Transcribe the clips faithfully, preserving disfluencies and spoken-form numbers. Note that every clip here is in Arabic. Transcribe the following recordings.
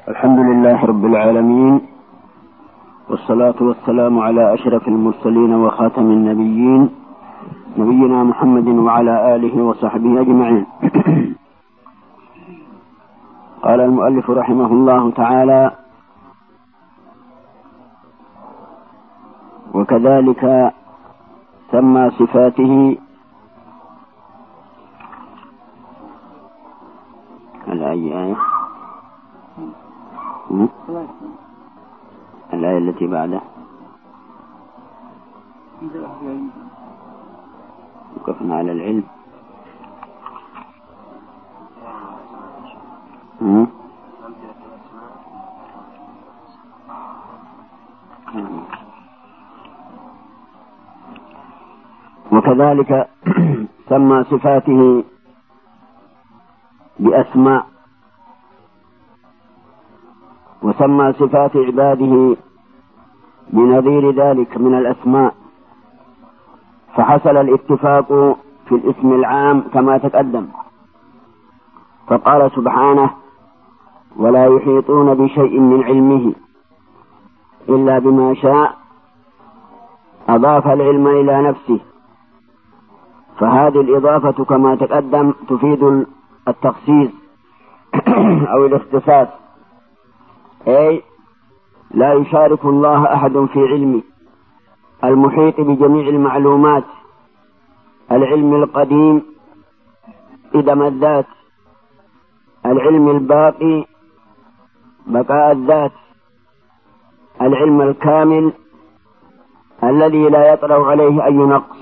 الحمد لله رب العالمين، والصلاة والسلام على أشرف المرسلين وخاتم النبيين نبينا محمد وعلى آله وصحبه أجمعين. قال المؤلف رحمه الله تعالى: وكذلك سمى صفاته على أي آية؟ الآية التي بعده وقفنا على العلم. م? وكذلك سمى صفاته بأسماء، وسمى صفات عباده بنظير ذلك من الأسماء، فحصل الاتفاق في الاسم العام كما تقدم، فقال سبحانه: ولا يحيطون بشيء من علمه إلا بما شاء. أضاف العلم إلى نفسه، فهذه الإضافة كما تقدم تفيد التخصيص أو الاختصاص، أي لا يشارك الله أحد في علمه المحيط بجميع المعلومات، العلم القديم إدم الذات، العلم الباقي بقاء الذات، العلم الكامل الذي لا يطرأ عليه أي نقص.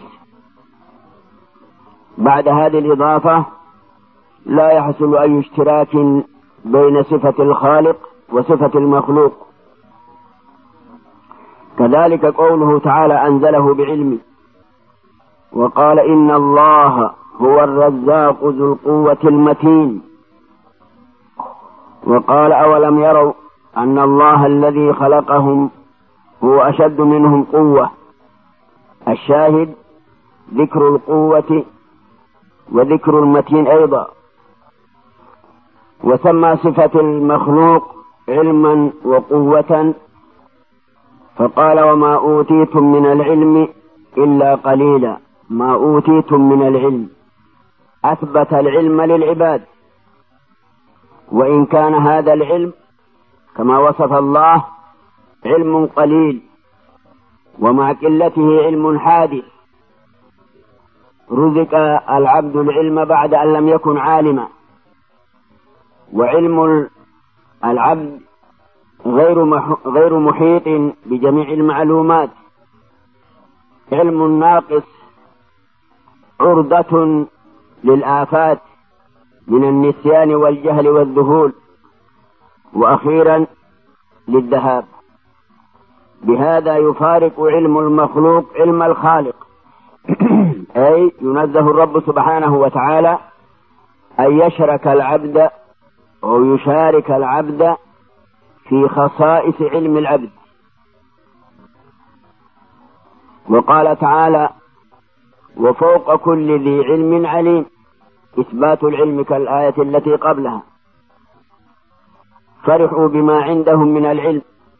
بعد هذه الإضافة لا يحصل أي اشتراك بين صفة الخالق وصفة المخلوق. كذلك قوله تعالى: أنزله بعلمه، وقال: إن الله هو الرزاق ذو القوة المتين، وقال: أولم يروا أن الله الذي خلقهم هو أشد منهم قوة. الشاهد ذكر القوة وذكر المتين أيضا. وسمى صفة المخلوق علما وقوة، فقال: وما أوتيتم من العلم إلا قليلا. ما أوتيتم من العلم، أثبت العلم للعباد، وإن كان هذا العلم كما وصف الله علم قليل، ومع قلته علم حادث. رزق العبد العلم بعد أن لم يكن عالما، وعلم العبد غير غير محيط بجميع المعلومات، علم ناقص عرضة للآفات من النسيان والجهل والذهول، وأخيرا للذهاب. بهذا يفارق علم المخلوق علم الخالق، أي ينزه الرب سبحانه وتعالى أن يشرك العبد أو يشارك العبد في خصائص علم العبد. وقال تعالى: وفوق كل ذي علم عليم، إثبات العلم كالآية التي قبلها. فرحوا بما عندهم من العلم.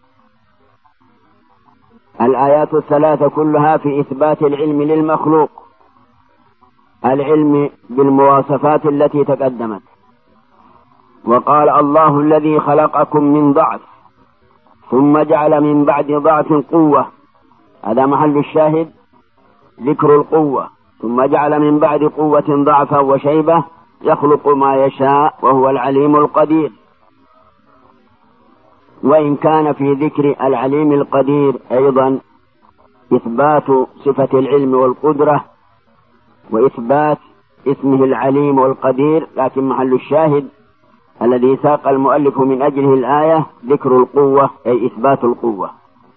الآيات الثلاثة كلها في إثبات العلم للمخلوق، العلم بالمواصفات التي تقدمت. وقال: الله الذي خلقكم من ضعف ثم جعل من بعد ضعف قوة. هذا محل الشاهد، ذكر القوة. ثم جعل من بعد قوة ضعفا وشيبة يخلق ما يشاء وهو العليم القدير. وإن كان في ذكر العليم القدير أيضا إثبات صفة العلم والقدرة وإثبات اسمه العليم والقدير، لكن محل الشاهد الذي ساق المؤلف من أجله الآية ذكر القوة، أي إثبات القوة.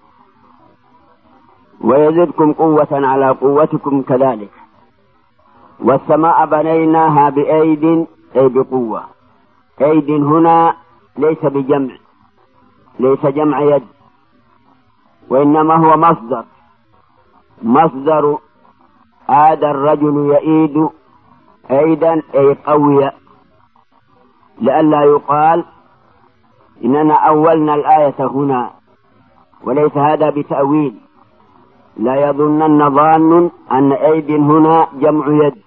ويزدكم قوة على قوتكم كذلك. والسماء بنيناها بأيد، أي بقوة. أيد هنا ليس بجمع، ليس جمع يد، وإنما هو مصدر. مصدر عاد الرجل يئيد أيدا، أي قوية، لئلا يقال إننا أولنا الآية هنا، وليس هذا بتأويل. لا يظنن ظان أن أيد هنا جمع يد،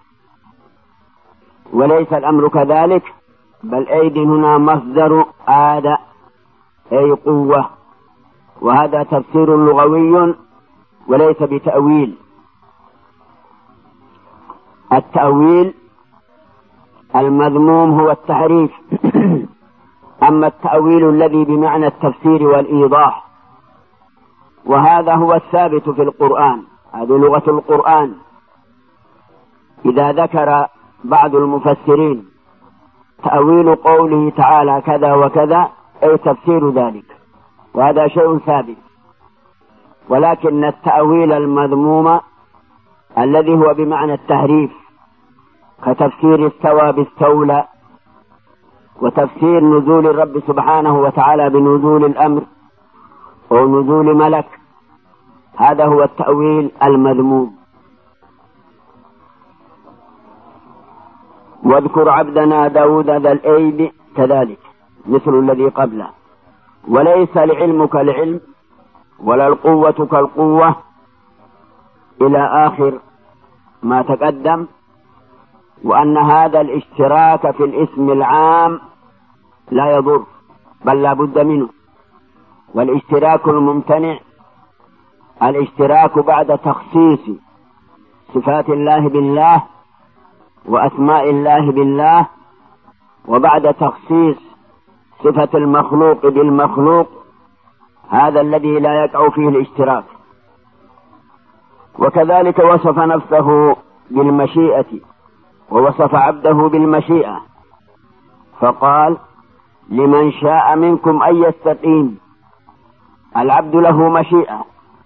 وليس الأمر كذلك، بل أيد هنا مصدر آد أي قوة، وهذا تفسير لغوي وليس بتأويل. التأويل المذموم هو التحريف، أما التأويل الذي بمعنى التفسير والإيضاح، وهذا هو الثابت في القرآن، هذه لغة القرآن. إذا ذكر بعض المفسرين تأويل قوله تعالى كذا وكذا أي تفسير ذلك، وهذا شيء ثابت. ولكن التأويل المذموم الذي هو بمعنى التحريف، كتفسير استوى باستولى، وتفسير نزول الرب سبحانه وتعالى بنزول الأمر أو نزول ملك، هذا هو التأويل المذموم. واذكر عبدنا داود ذا الأيد كذلك مثل الذي قبله. وليس العلم كالعلم ولا القوة كالقوة إلى آخر ما تقدم، وأن هذا الاشتراك في الاسم العام لا يضر بل لا بد منه. والاشتراك الممتنع الاشتراك بعد تخصيص صفات الله بالله وأسماء الله بالله، وبعد تخصيص صفة المخلوق بالمخلوق، هذا الذي لا يقع فيه الاشتراك. وكذلك وصف نفسه بالمشيئة ووصف عبده بالمشيئة، فقال لمن شاء منكم أن يستقيم. العبد له مشيئة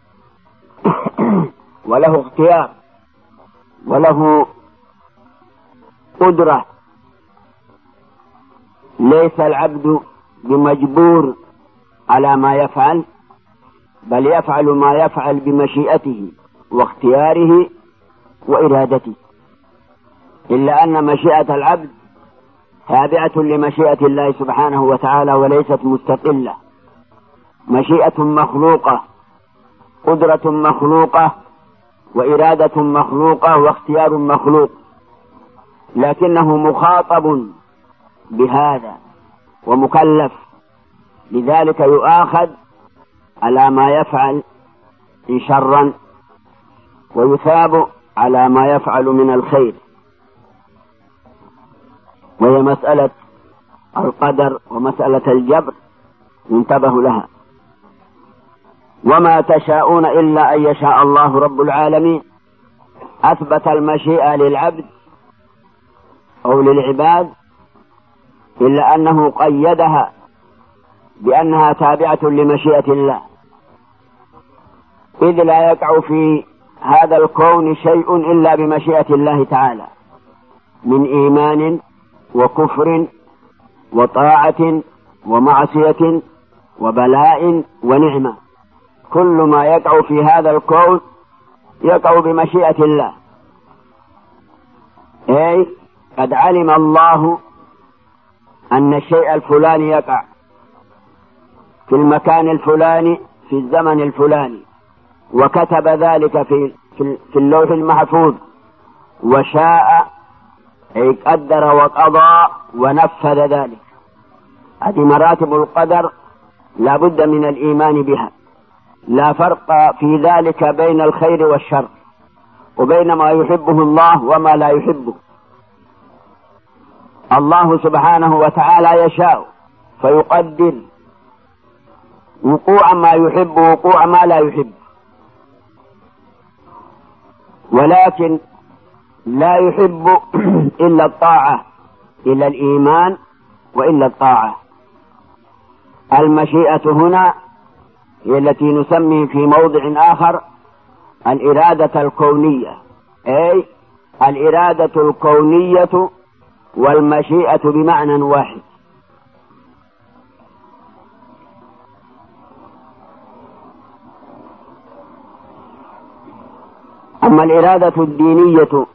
وله اختيار وله قدرة، ليس العبد بمجبور على ما يفعل، بل يفعل ما يفعل بمشيئته واختياره وإرادته، إلا أن مشيئة العبد تابعة لمشيئة الله سبحانه وتعالى وليست مستقلة. مشيئة مخلوقة، قدرة مخلوقة، وإرادة مخلوقة، واختيار مخلوق، لكنه مخاطب بهذا ومكلف، لذلك يؤاخذ على ما يفعل إن شرا، ويثاب على ما يفعل من الخير. وهي مسألة القدر ومسألة الجبر ينتبه لها. وما تشاءون إلا أن يشاء الله رب العالمين. أثبت المشيئة للعبد أو للعباد، إلا أنه قيدها بأنها تابعة لمشيئة الله، إذ لا يقع في هذا الكون شيء إلا بمشيئة الله تعالى، من إيمان وكفر وطاعة ومعصية وبلاء ونعمة. كل ما يقع في هذا الكون يقع بمشيئة الله، أي قد علم الله أن الشيء الفلاني يقع في المكان الفلاني في الزمن الفلاني، وكتب ذلك في في اللوح المحفوظ، وشاء أي قدر وقضى ونفذ ذلك. هذه مراتب القدر لا بد من الإيمان بها. لا فرق في ذلك بين الخير والشر، وبين ما يحبه الله وما لا يحبه. الله سبحانه وتعالى يشاء فيقدر وقوع ما يحب وقوع ما لا يحب، ولكن لا يحب إلا الطاعة، إلا الإيمان وإلا الطاعة. المشيئة هنا هي التي نسمي في موضع آخر الإرادة الكونية، أي الإرادة الكونية والمشيئة بمعنى واحد. أما الإرادة الدينية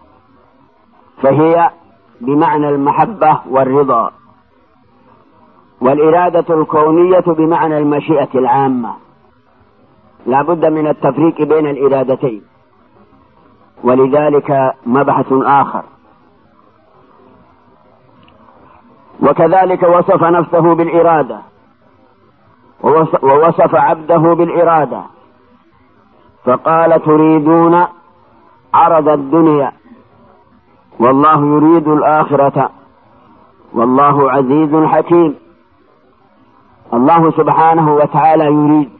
فهي بمعنى المحبة والرضا، والإرادة الكونية بمعنى المشيئة العامة، لا بد من التفريق بين الإرادتين، ولذلك مبحث آخر. وكذلك وصف نفسه بالإرادة ووصف عبده بالإرادة، فقال تريدون عرض الدنيا والله يريد الآخرة والله عزيز حكيم. الله سبحانه وتعالى يريد،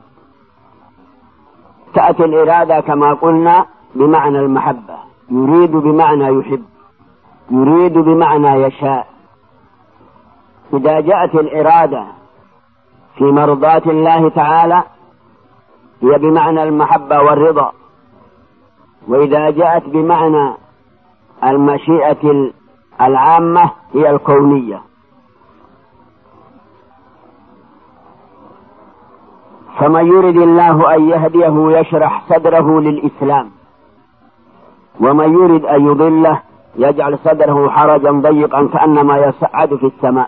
تأتي الإرادة كما قلنا بمعنى المحبة، يريد بمعنى يحب، يريد بمعنى يشاء. إذا جاءت الإرادة في مرضاة الله تعالى هي بمعنى المحبة والرضا، وإذا جاءت بمعنى المشيئة العامة هي الكونية. فمن يرد الله أن يهديه يشرح صدره للإسلام، ومن يرد أن يضله يجعل صدره حرجا ضيقا كأنما يصعد في السماء.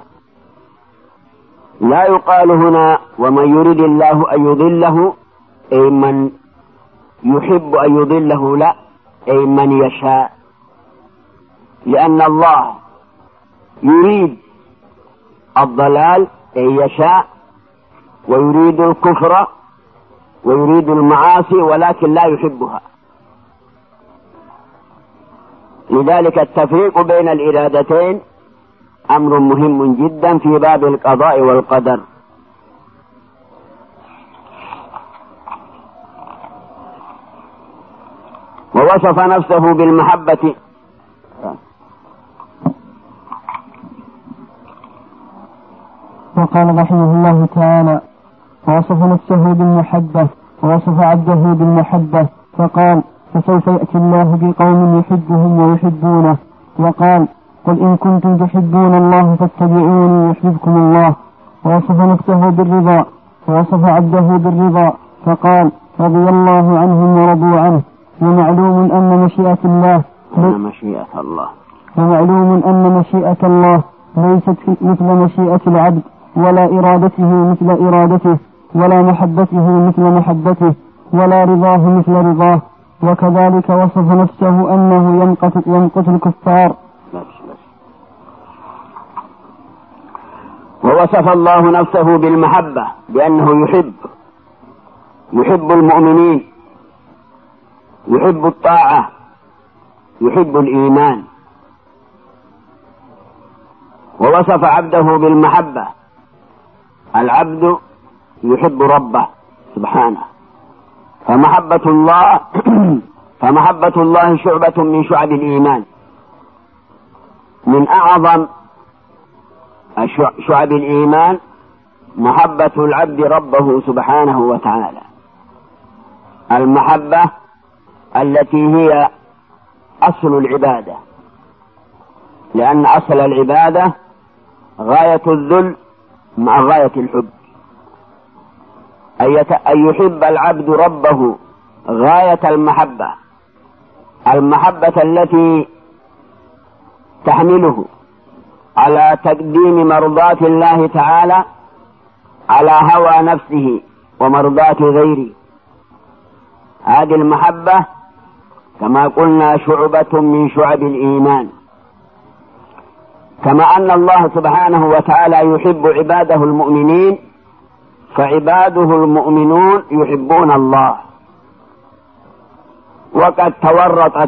لا يقال هنا ومن يرد الله أن يضله أي من يحب أن يضله، لا، أي من يشاء، لأن الله يريد الضلال أي يشاء، ويريد الكفر ويريد المعاصي ولكن لا يحبها. لذلك التفريق بين الإرادتين أمر مهم جدا في باب القضاء والقدر. ووصف نفسه بالمحبة وقال رحمه الله تعالى ووصف نفسه بالمحبة ووصف عبده بالمحبة فقال فسوف يأتي الله بقوم يحبهم ويحبونه. وقال قل إن كنتم تحبون الله فاتبعوني يحببكم الله. ووصف نفسه بالرضا ووصف عبده بالرضا فقال رضي الله عنهم ورضوا عنه. ومعلوم أن مشيئة الله مشيئة الله ومعلوم أن مشيئة الله ليست مثل مشيئة العبد، ولا إرادته مثل إرادته، ولا محبته مثل محبته، ولا رضاه مثل رضاه. وكذلك وصف نفسه أنه ينقت ينقت الكفار. ووصف الله نفسه بالمحبة بأنه يحب يحب المؤمنين، يحب الطاعة، يحب الإيمان. ووصف عبده بالمحبة، العبد يحب ربه سبحانه، فمحبة الله فمحبة الله شعبة من شعب الإيمان، من أعظم شعب الإيمان محبة العبد ربه سبحانه وتعالى، المحبة التي هي أصل العبادة، لأن أصل العبادة غاية الذل مع غاية الحب، أن يحب العبد ربه غاية المحبة، المحبة التي تحمله على تقديم مرضاة الله تعالى على هوى نفسه ومرضاة غيره. هذه المحبة كما قلنا شعبة من شعب الإيمان، كما أن الله سبحانه وتعالى يحب عباده المؤمنين، فعباده المؤمنون يحبون الله. وقد تورطت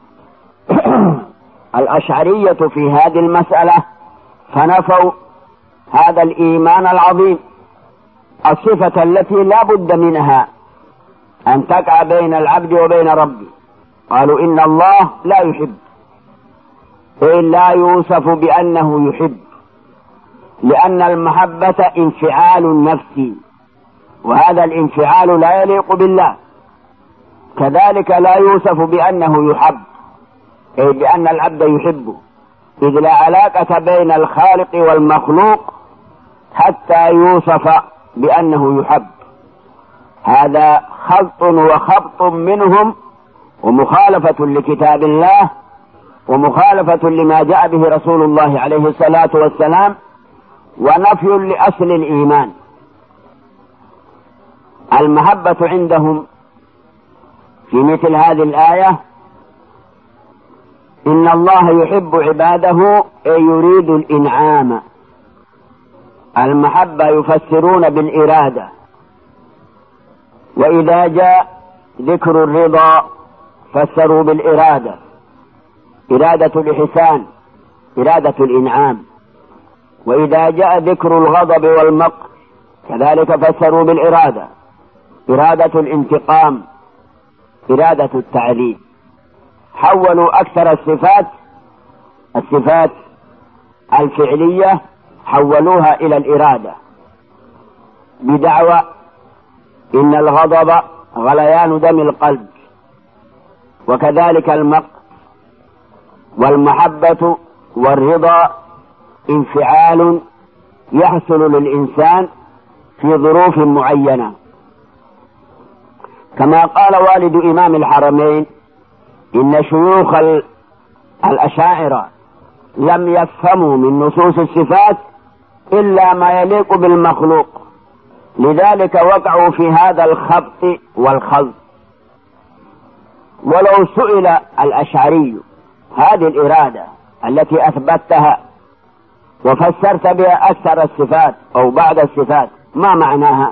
الأشعرية في هذه المسألة فنفوا هذا الإيمان العظيم، الصفة التي لا بد منها أن تقع بين العبد وبين ربه. قالوا إن الله لا يحب، إن لا يوصف بأنه يحب، لأن المحبة انفعال نفسي، وهذا الانفعال لا يليق بالله. كذلك لا يوصف بأنه يحب، أي بأن العبد يحبه، إذ لا علاقة بين الخالق والمخلوق حتى يوصف بأنه يحب. هذا خلط وخبط منهم، ومخالفة لكتاب الله، ومخالفة لما جاء به رسول الله عليه الصلاة والسلام، ونفي لأصل الإيمان. المحبة عندهم في مثل هذه الآية إن الله يحب عباده أي يريد الإنعام. المحبة يفسرون بالإرادة، وإذا جاء ذكر الرضا فسروا بالإرادة، إرادة الإحسان، إرادة الإنعام. وإذا جاء ذكر الغضب والمقت كذلك فسروا بالإرادة، إرادة الانتقام، إرادة التعذيب. حولوا أكثر الصفات الصفات الفعلية حولوها إلى الإرادة بدعوى إن الغضب غليان دم القلب، وكذلك المقت. والمحبة والرضا انفعال يحصل للإنسان في ظروف معينة، كما قال والد إمام الحرمين إن شيوخ الأشاعرة لم يفهموا من نصوص الصفات إلا ما يليق بالمخلوق، لذلك وقعوا في هذا الخبط والخلط. ولو سئل الأشعري هذه الإرادة التي أثبتها وفسرت بها أكثر الصفات أو بعض الصفات ما معناها؟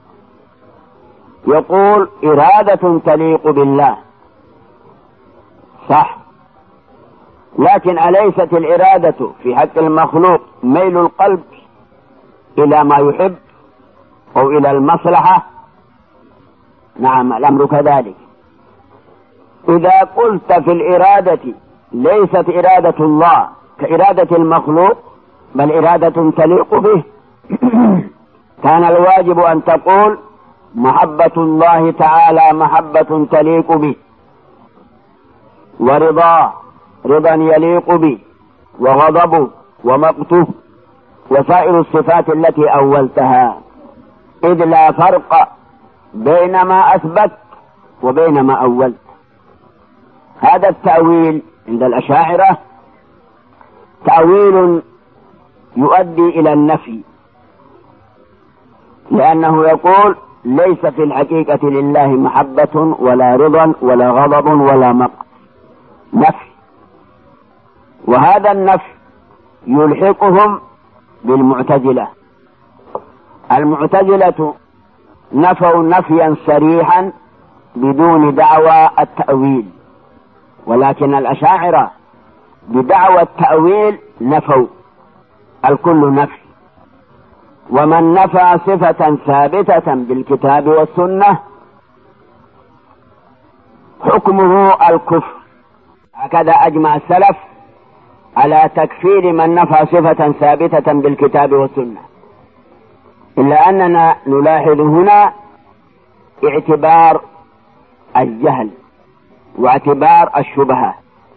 يقول إرادة تليق بالله، صح، لكن أليست الإرادة في حق المخلوق ميل القلب إلى ما يحب أو إلى المصلحة؟ نعم الأمر كذلك. إذا قلت في الإرادة ليست إرادة الله كإرادة المخلوق بل إرادة تليق به، كان الواجب أن تقول محبة الله تعالى محبة تليق به، ورضاه رضا يليق به، وغضبه ومقته وسائر الصفات التي أولتها، إذ لا فرق بين ما أثبت وبين ما أولت. هذا التأويل عند الأشاعرة تأويل يؤدي إلى النفي، لأنه يقول ليس في الحقيقة لله محبة ولا رضا ولا غضب ولا مقت، نفي. وهذا النفي يلحقهم بالمعتزلة. المعتزلة نفوا نفيا صريحا بدون دعوى التأويل، ولكن الأشاعرة بدعوى التأويل نفوا الكل نفي. ومن نفى صفة ثابتة بالكتاب والسنة حكمه الكفر. هكذا أجمع السلف على تكفير من نفى صفة ثابتة بالكتاب والسنة، إلا أننا نلاحظ هنا اعتبار الجهل واعتبار الشبهة.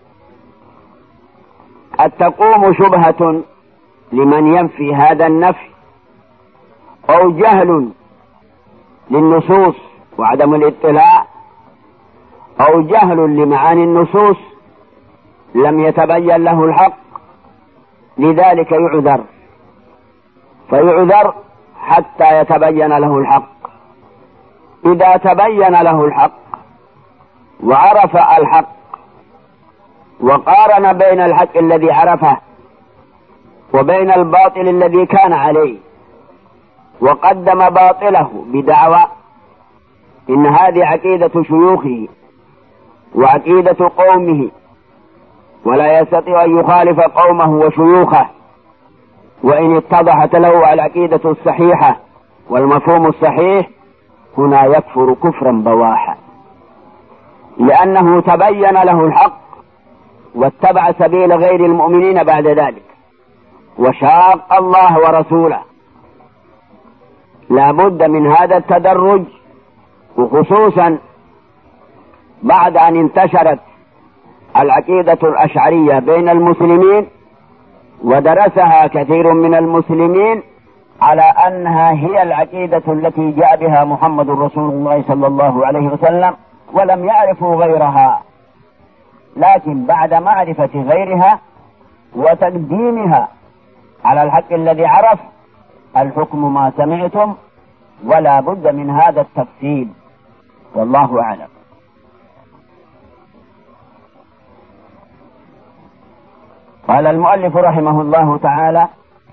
قد تقوم شبهة لمن ينفي هذا النفي، أو جهل للنصوص وعدم الاطلاع، أو جهل لمعاني النصوص لم يتبين له الحق، لذلك يعذر، فيعذر حتى يتبين له الحق. إذا تبين له الحق وعرف الحق وقارن بين الحق الذي عرفه وبين الباطل الذي كان عليه، وقدم باطله بدعوى إن هذه عقيدة شيوخه وعقيدة قومه ولا يستطيع أن يخالف قومه وشيوخه، وإن اتضحت له العقيدة الصحيحة والمفهوم الصحيح، هنا يكفر كفرا بواحا، لأنه تبين له الحق واتبع سبيل غير المؤمنين بعد ذلك وشاق الله ورسوله. لا بد من هذا التدرج، وخصوصا بعد أن انتشرت العقيدة الأشعرية بين المسلمين ودرسها كثير من المسلمين على أنها هي العقيدة التي جاء بها محمد رسول الله صلى الله عليه وسلم، ولم يعرفوا غيرها. لكن بعد معرفة غيرها وتقديمها على الحق الذي عرف الحكم ما سمعتم ولا بد من هذا التفصيل، والله أعلم. قال المؤلف رحمه الله تعالى: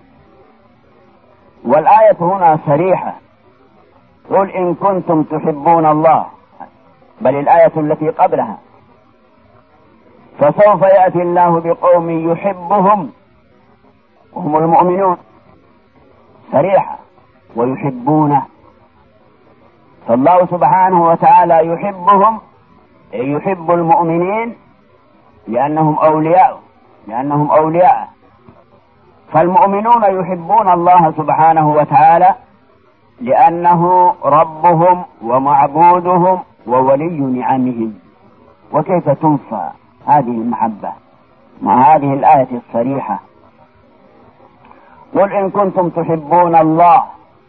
والآية هنا صريحة، قل إن كنتم تحبون الله، بل الآية التي قبلها: فسوف يأتي الله بقوم يحبهم وهم المؤمنون، صريحة، ويحبونه. فالله سبحانه وتعالى يحبهم، يحب المؤمنين لأنهم أولياء لأنهم أولياء فالمؤمنون يحبون الله سبحانه وتعالى لأنه ربهم ومعبودهم وولي نعمهم. وكيف تنفى هذه المحبة مع هذه الآية الصريحة؟ قل إن كنتم تحبون الله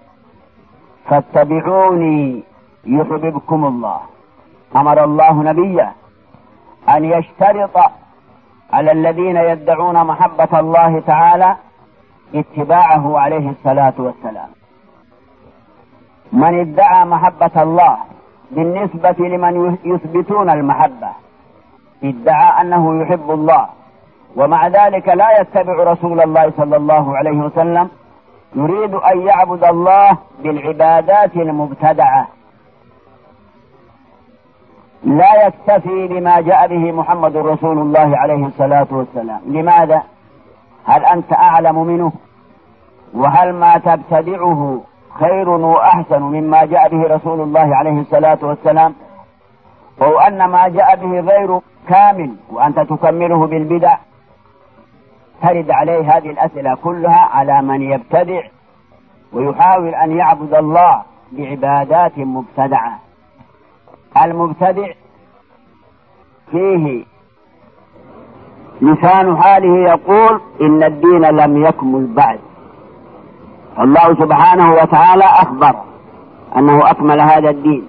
فاتبعوني يحببكم الله. أمر الله نبيه أن يشترط على الذين يدعون محبة الله تعالى اتباعه عليه الصلاة والسلام. من ادعى محبة الله بالنسبة لمن يثبتون المحبة ادعى أنه يحب الله، ومع ذلك لا يتبع رسول الله صلى الله عليه وسلم، يريد أن يعبد الله بالعبادات المبتدعة، لا يكتفي بما جاء به محمد رسول الله عليه الصلاة والسلام. لماذا؟ هل أنت أعلم منه؟ وهل ما تبتدعه خير وأحسن مما جاء به رسول الله عليه الصلاة والسلام؟ أو أن ما جاء به غير كامل وأنت تكمله بالبدع؟ ترد عليه هذه الأسئلة كلها على من يبتدع ويحاول أن يعبد الله بعبادات مبتدعة. المبتدع فيه لسان حاله يقول إن الدين لم يكمل بعد. الله سبحانه وتعالى أخبر أنه أكمل هذا الدين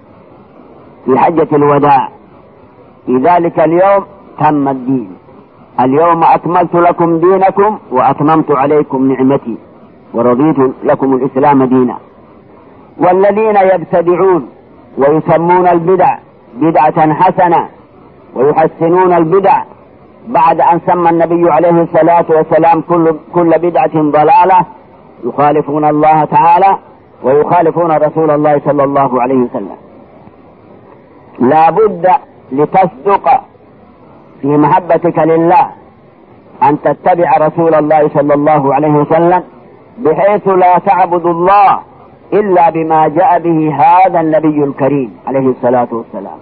في حجة الوداع، في ذلك اليوم تم الدين. اليوم أكملت لكم دينكم وأتممت عليكم نعمتي ورضيت لكم الإسلام دينا. والذين يبتدعون ويسمون البدع بدعة حسنة ويحسنون البدع بعد أن سمى النبي عليه الصلاة والسلام كل, كل بدعة ضلالة، يخالفون الله تعالى ويخالفون رسول الله صلى الله عليه وسلم. لا بد لتصدق في محبتك لله أن تتبع رسول الله صلى الله عليه وسلم، بحيث لا تعبد الله إلا بما جاء به هذا النبي الكريم عليه الصلاة والسلام.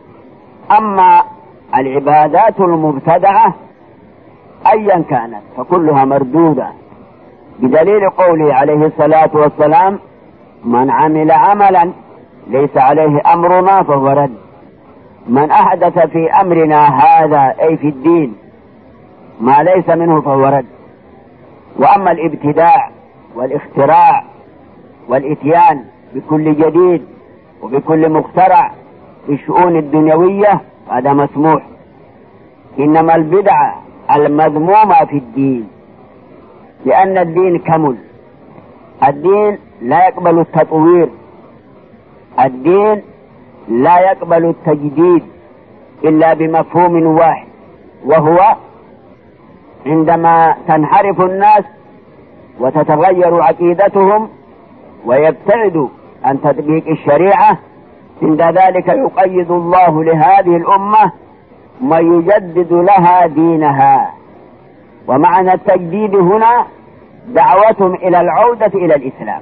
أما العبادات المبتدعة أيا كانت فكلها مردودة، بدليل قوله عليه الصلاة والسلام: من عمل عملا ليس عليه أمرنا فهو رد. من أحدث في أمرنا هذا أي في الدين ما ليس منه فهو رد. وأما الابتداع والاختراع والإتيان بكل جديد وبكل مخترع في الشؤون الدنيوية هذا مسموح. إنما البدع المذمومة في الدين، لأن الدين كمل. الدين لا يقبل التطوير، الدين لا يقبل التجديد إلا بمفهوم واحد، وهو عندما تنحرف الناس وتتغير عقيدتهم ويبتعدوا عن تطبيق الشريعة، عند ذلك يقيد الله لهذه الأمة ما يجدد لها دينها. ومعنى التجديد هنا دعوتهم إلى العودة إلى الإسلام،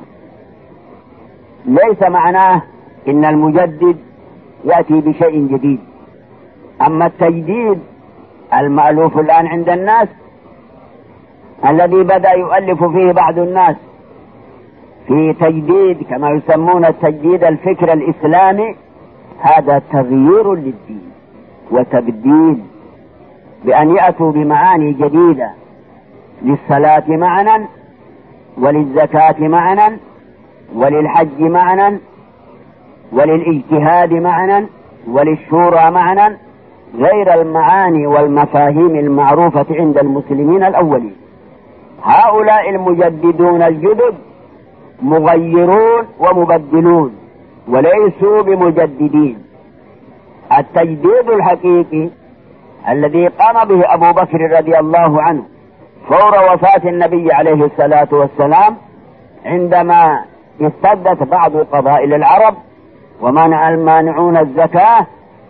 ليس معناه إن المجدد يأتي بشيء جديد. أما التجديد المألوف الآن عند الناس الذي بدأ يؤلف فيه بعض الناس في تجديد كما يسمون التجديد الفكر الإسلامي، هذا تغيير للدين وتبديل، بأن يأتوا بمعاني جديدة للصلاة معنى، وللزكاة معنى، وللحج معنى، وللاجتهاد معنى، وللشورى معنى، غير المعاني والمفاهيم المعروفة عند المسلمين الأولين. هؤلاء المجددون الجدد مغيرون ومبدلون وليسوا بمجددين. التجديد الحقيقي الذي قام به أبو بكر رضي الله عنه فور وفاة النبي عليه الصلاة والسلام عندما اشتدت بعض قبائل العرب ومنع المانعون الزكاة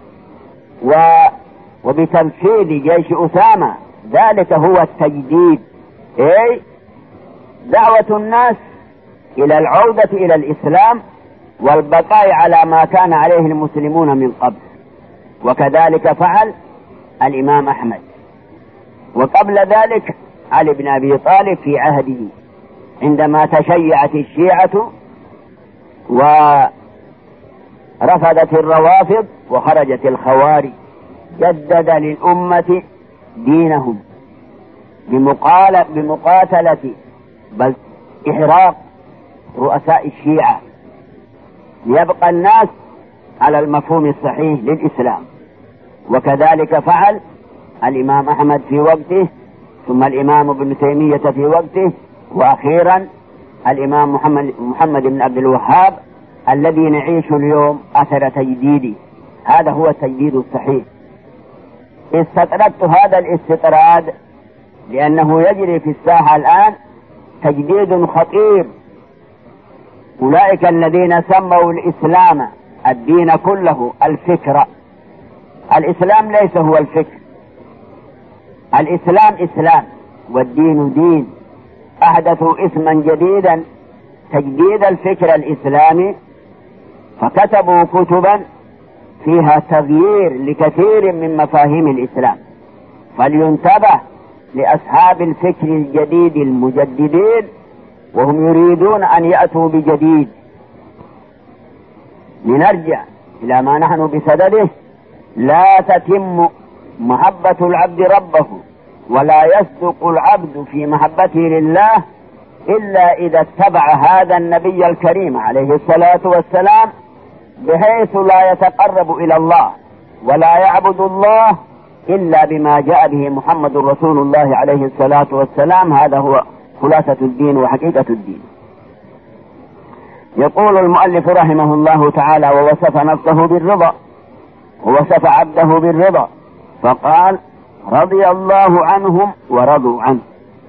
وبتنفيذ جيش أسامة، ذلك هو التجديد، أي دعوة الناس إلى العودة إلى الإسلام والبقاء على ما كان عليه المسلمون من قبل. وكذلك فعل الإمام أحمد، وقبل ذلك علي بن أبي طالب في عهده عندما تشيعت الشيعة ورفضت الروافض وخرجت الخوارج، جدد للأمة دينهم بمقاتلة بل إحراق رؤساء الشيعة ليبقى الناس على المفهوم الصحيح للإسلام. وكذلك فعل الإمام أحمد في وقته، ثم الإمام ابن تيمية في وقته، وأخيرا الإمام محمد, محمد بن عبد الوهاب الذي نعيش اليوم أثر تجديدي. هذا هو التجديد الصحيح. استطردت هذا الاستطراد لأنه يجري في الساحة الآن تجديد خطير. أولئك الذين سموا الإسلام الدين كله الفكرة. الإسلام ليس هو الفكر، الإسلام إسلام والدين دين. أحدثوا اسما جديدا تجديد الفكر الإسلامي، فكتبوا كتبا فيها تغيير لكثير من مفاهيم الإسلام. فلينتبه لأصحاب الفكر الجديد المجددين وهم يريدون أن يأتوا بجديد. لنرجع إلى ما نحن بسدده: لا تتم محبة العبد ربه ولا يصدق العبد في محبته لله إلا إذا اتبع هذا النبي الكريم عليه الصلاة والسلام، بحيث لا يتقرب إلى الله ولا يعبد الله إلا بما جاء به محمد رسول الله عليه الصلاة والسلام. هذا هو خلاصة الدين وحقيقة الدين. يقول المؤلف رحمه الله تعالى: ووصف نفسه بالرضا، ووصف عبده بالرضا، فقال: رضي الله عنهم ورضوا عنه.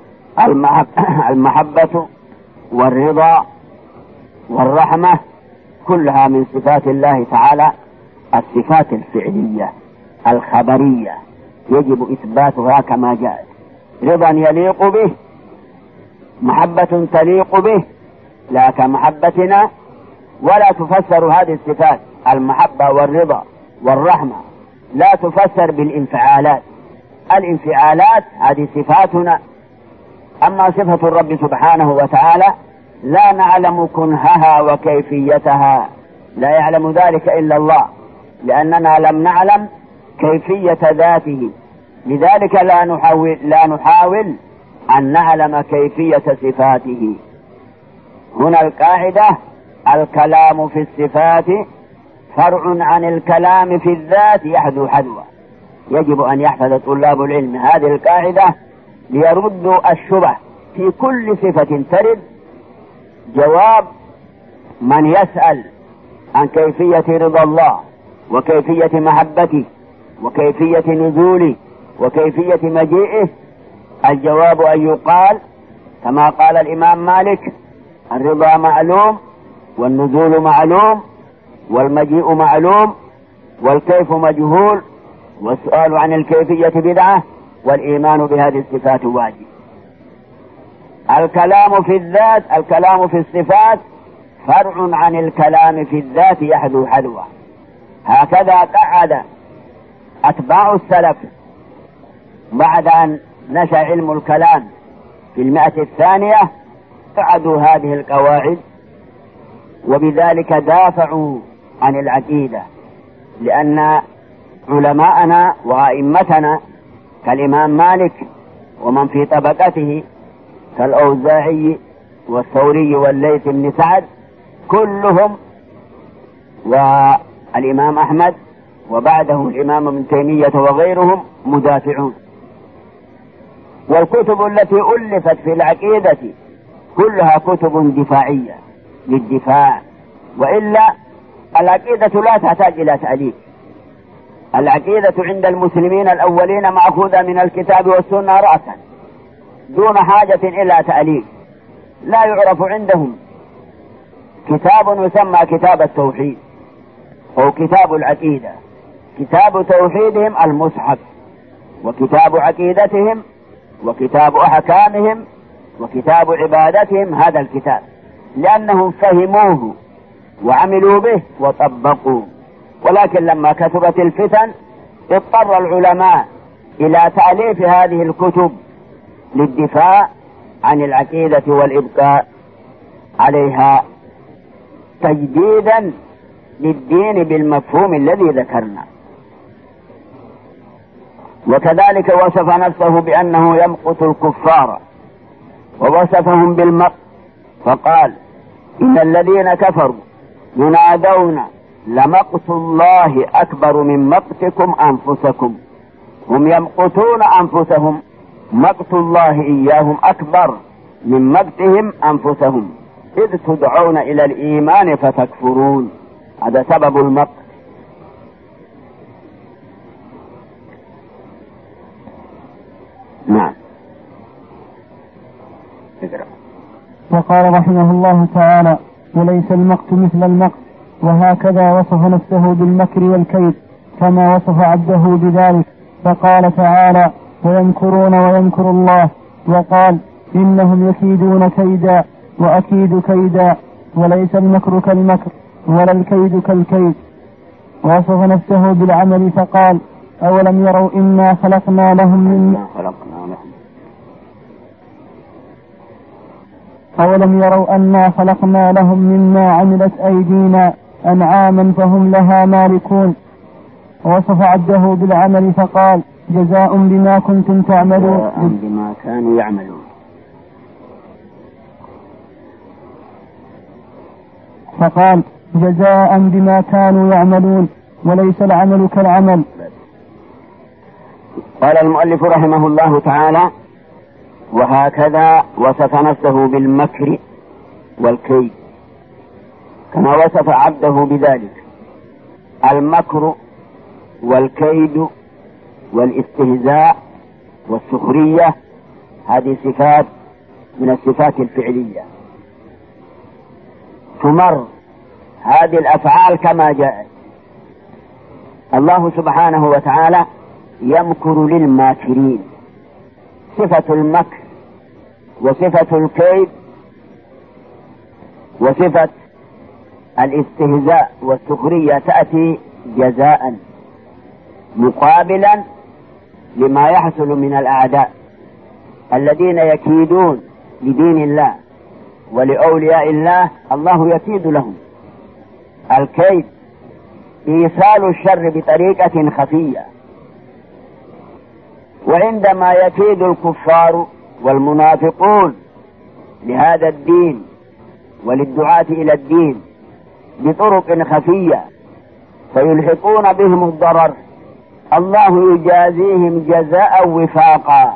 المحبة والرضا والرحمة كلها من صفات الله تعالى، الصفات الفعلية الخبرية يجب إثباتها كما جاءت. رضا يليق به، محبة تليق به لا كمحبتنا، ولا تفسر هذه الصفات المحبة والرضا والرحمة لا تفسر بالانفعالات. الانفعالات هذه صفاتنا، أما صفة الرب سبحانه وتعالى لا نعلم كنهها وكيفيتها، لا يعلم ذلك إلا الله، لأننا لم نعلم كيفية ذاته، لذلك لا نحاول, لا نحاول أن نعلم كيفية صفاته. هنا القاعدة: الكلام في الصفات فرع عن الكلام في الذات يحذو حذوه. يجب أن يحفظ طلاب العلم هذه القاعدة ليردوا الشبه في كل صفة ترد. جواب من يسأل عن كيفية رضا الله وكيفية محبته وكيفية نزوله وكيفية مجيئه، الجواب أن يقال كما قال الإمام مالك: الرضا معلوم والنزول معلوم والمجيء معلوم والكيف مجهول، والسؤال عن الكيفية بدعة، والإيمان بهذه الصفات واجب. الكلام في الذات، الكلام في الصفات فرع عن الكلام في الذات يحذو حذوه. هكذا قعد أتباع السلف بعد أن نشأ علم الكلام في المئة الثانية، قعدوا هذه القواعد، وبذلك دافعوا عن العقيدة. لأن علماءنا وأئمتنا كالإمام مالك ومن في طبقته كالأوزاعي والثوري والليث بن سعد كلهم، والإمام أحمد وبعده الإمام ابن تيمية وغيرهم، مدافعون. والكتب التي ألفت في العقيدة كلها كتب دفاعية للدفاع، وإلا العقيدة لا تحتاج إلى تأليف. العقيدة عند المسلمين الأولين مأخوذة من الكتاب والسنة رأسا دون حاجة إلى تأليف. لا يعرف عندهم كتاب يسمى كتاب التوحيد أو كتاب العقيدة. كتاب توحيدهم المصحف، وكتاب عقيدتهم، وكتاب أحكامهم، وكتاب عبادتهم هذا الكتاب، لأنهم فهموه وعملوا به وطبقوه. ولكن لما كثرت الفتن اضطر العلماء إلى تأليف هذه الكتب للدفاع عن العقيدة والإبقاء عليها تجديدا للدين بالمفهوم الذي ذكرنا. وكذلك وصف نفسه بأنه يمقت الكفار ووصفهم بالمقت، فقال إن الذين كفروا ينادون لمقت الله أكبر من مقتكم أنفسكم. هم يمقتون أنفسهم، مقت الله إياهم أكبر من مقتهم أنفسهم، إذ تدعون إلى الإيمان فتكفرون. هذا سبب المقت. نعم. وقال رحمه الله تعالى: وليس المقت مثل المقت. وهكذا وصف نفسه بالمكر والكيد كما وصف عبده بذلك، فقال تعالى: ويمكرون ويمكر الله، وقال: إنهم يكيدون كيدا وأكيد كيدا. وليس المكر كالمكر ولا الكيد كالكيد. ووصف نفسه بالعمل فقال: أولم يروا إنا خلقنا لهم من أولم يروا أنا خلقنا لهم مما عملت أيدينا أنعاما فهم لها مالكون. ووصف عبده بالعمل فقال: جزاء بما كنتم تعملون بما كانوا يعملون. فقال: جزاء بما كانوا يعملون، وليس العمل كالعمل. قال المؤلف رحمه الله تعالى: وهكذا وصف نفسه بالمكر والكيد كما وصف عبده بذلك. المكر والكيد والاستهزاء والسخرية هذه صفات من الصفات الفعلية، تمر هذه الأفعال كما جاءت. الله سبحانه وتعالى يمكر للماكرين، صفة المكر وصفة الكيد وصفة الاستهزاء والسخرية تأتي جزاء مقابلا لما يحصل من الأعداء الذين يكيدون لدين الله ولأولياء الله. الله يكيد لهم. الكيد إيصال الشر بطريقة خفية، وعندما يكيد الكفار والمنافقون لهذا الدين وللدعاة إلى الدين بطرق خفية فيلحقون بهم الضرر، الله يجازيهم جزاء وفاقا،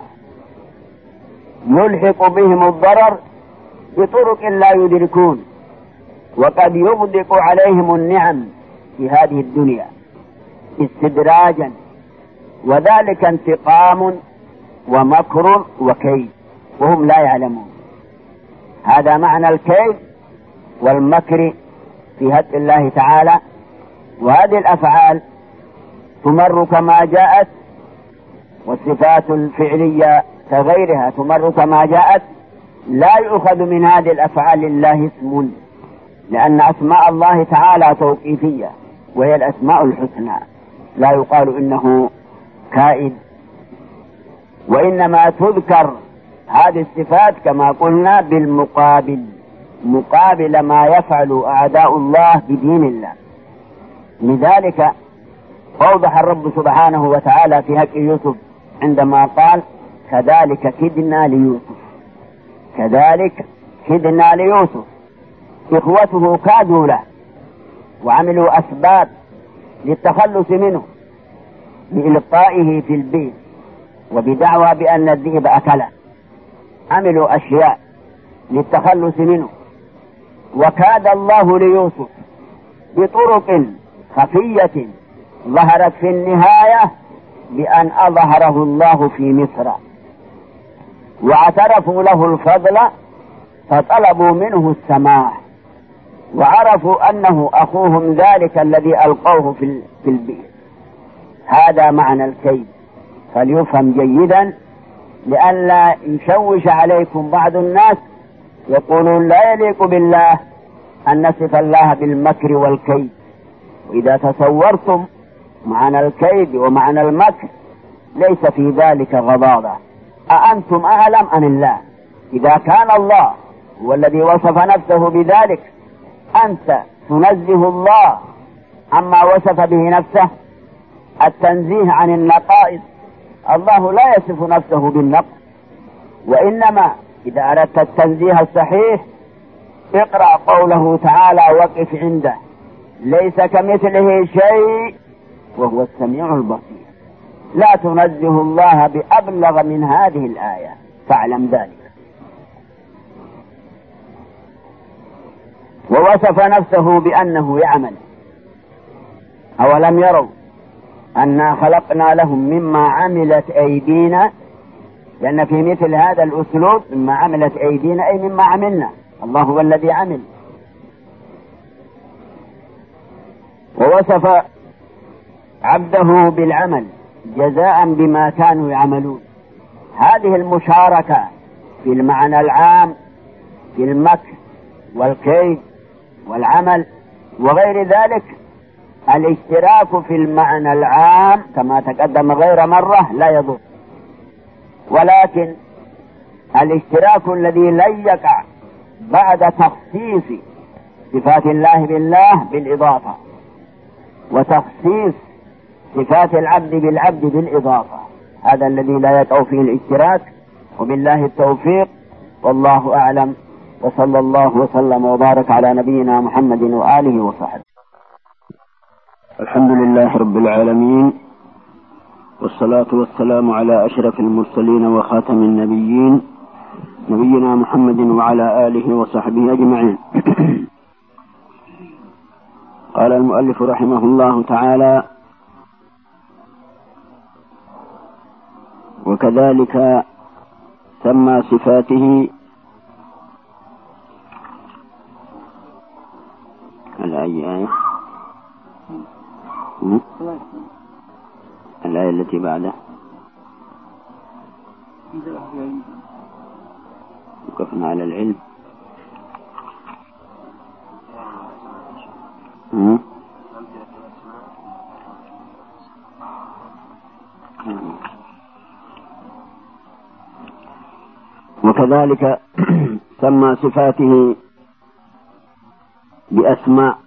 يلحق بهم الضرر بطرق لا يدركون، وقد يغدق عليهم النعم في هذه الدنيا استدراجا، وذلك انتقام ومكر وكيد وهم لا يعلمون. هذا معنى الكيد والمكر في حق الله تعالى. وهذه الأفعال تمر كما جاءت، والصفات الفعلية كغيرها تمر كما جاءت. لا يؤخذ من هذه الأفعال لله اسم، لأن أسماء الله تعالى توقيفية وهي الأسماء الحسنى، لا يقال إنه كائد، وإنما تذكر هذه الصفات كما قلنا بالمقابل، مقابل ما يفعل أعداء الله بدين الله. لذلك أوضح الرب سبحانه وتعالى في حق يوسف عندما قال: كذلك كدنا ليوسف. كذلك كدنا ليوسف. إخوته كادوا له وعملوا أسباب للتخلص منه بإلقائه في البيت وبدعوى بأن الذئب أكله، عملوا أشياء للتخلص منه، وكاد الله ليوسف بطرق خفية ظهرت في النهاية بأن أظهره الله في مصر، واعترفوا له الفضل فطلبوا منه السماح، وعرفوا أنه أخوهم ذلك الذي ألقوه في البئر. هذا معنى الكيد، فليفهم جيدا لئلا يشوش عليكم بعض الناس يقولون لا يليق بالله أن نصف الله بالمكر والكيد. وإذا تصورتم معنى الكيد ومعنى المكر ليس في ذلك غضاضة. أأنتم أعلم عن الله؟ إذا كان الله هو الذي وصف نفسه بذلك، أنت تنزه الله عما وصف به نفسه. التنزيه عن النقائص، الله لا يصف نفسه بالنقص، وإنما إذا أردت التنزيه الصحيح اقرأ قوله تعالى وقف عنده ليس كمثله شيء وهو السميع البصير. لا تنزه الله بأبلغ من هذه الآية، فاعلم ذلك. ووصف نفسه بأنه يعمل. أولم يروا أنا خلقنا لهم مما عملت أيدينا، لأن في مثل هذا الأسلوب مما عملت أيدينا أي مما عملنا، الله هو الذي عمل. ووصف عبده بالعمل جزاء بما كانوا يعملون. هذه المشاركة في المعنى العام في المكر والكيد والعمل وغير ذلك، الاشتراك في المعنى العام كما تقدم غير مرة لا يضر، ولكن الاشتراك الذي لن يقع بعد تخصيص صفات الله بالله بالإضافة، وتخصيص صفات العبد بالعبد بالإضافة، هذا الذي لا يقع فيه الاشتراك. وبالله التوفيق، والله أعلم، وصلى الله وسلم وبارك على نبينا محمد وآله وصحبه. الحمد لله رب العالمين، والصلاة والسلام على أشرف المرسلين وخاتم النبيين نبينا محمد وعلى آله وصحبه أجمعين. قال المؤلف رحمه الله تعالى: وكذلك سمى صفاته الآية الآية التي بعده وقفنا على العلم. م? وكذلك سمى صفاته بأسماء،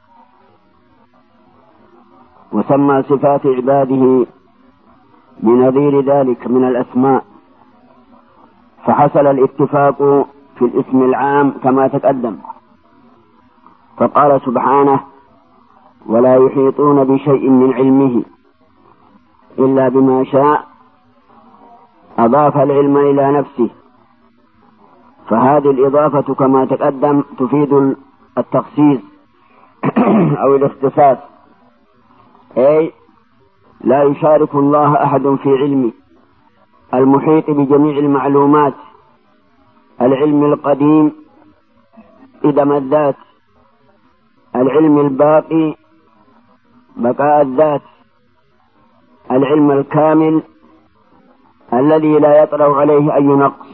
وسمى صفات عباده بنظير ذلك من الأسماء، فحصل الاتفاق في الاسم العام كما تقدم. فقال سبحانه: ولا يحيطون بشيء من علمه إلا بما شاء. أضاف العلم إلى نفسه، فهذه الإضافة كما تقدم تفيد التخصيص أو الاختصاص، أي لا يشارك الله أحد في علمه المحيط بجميع المعلومات، العلم القديم إدم الذات، العلم الباقي بقاء الذات، العلم الكامل الذي لا يطرأ عليه أي نقص.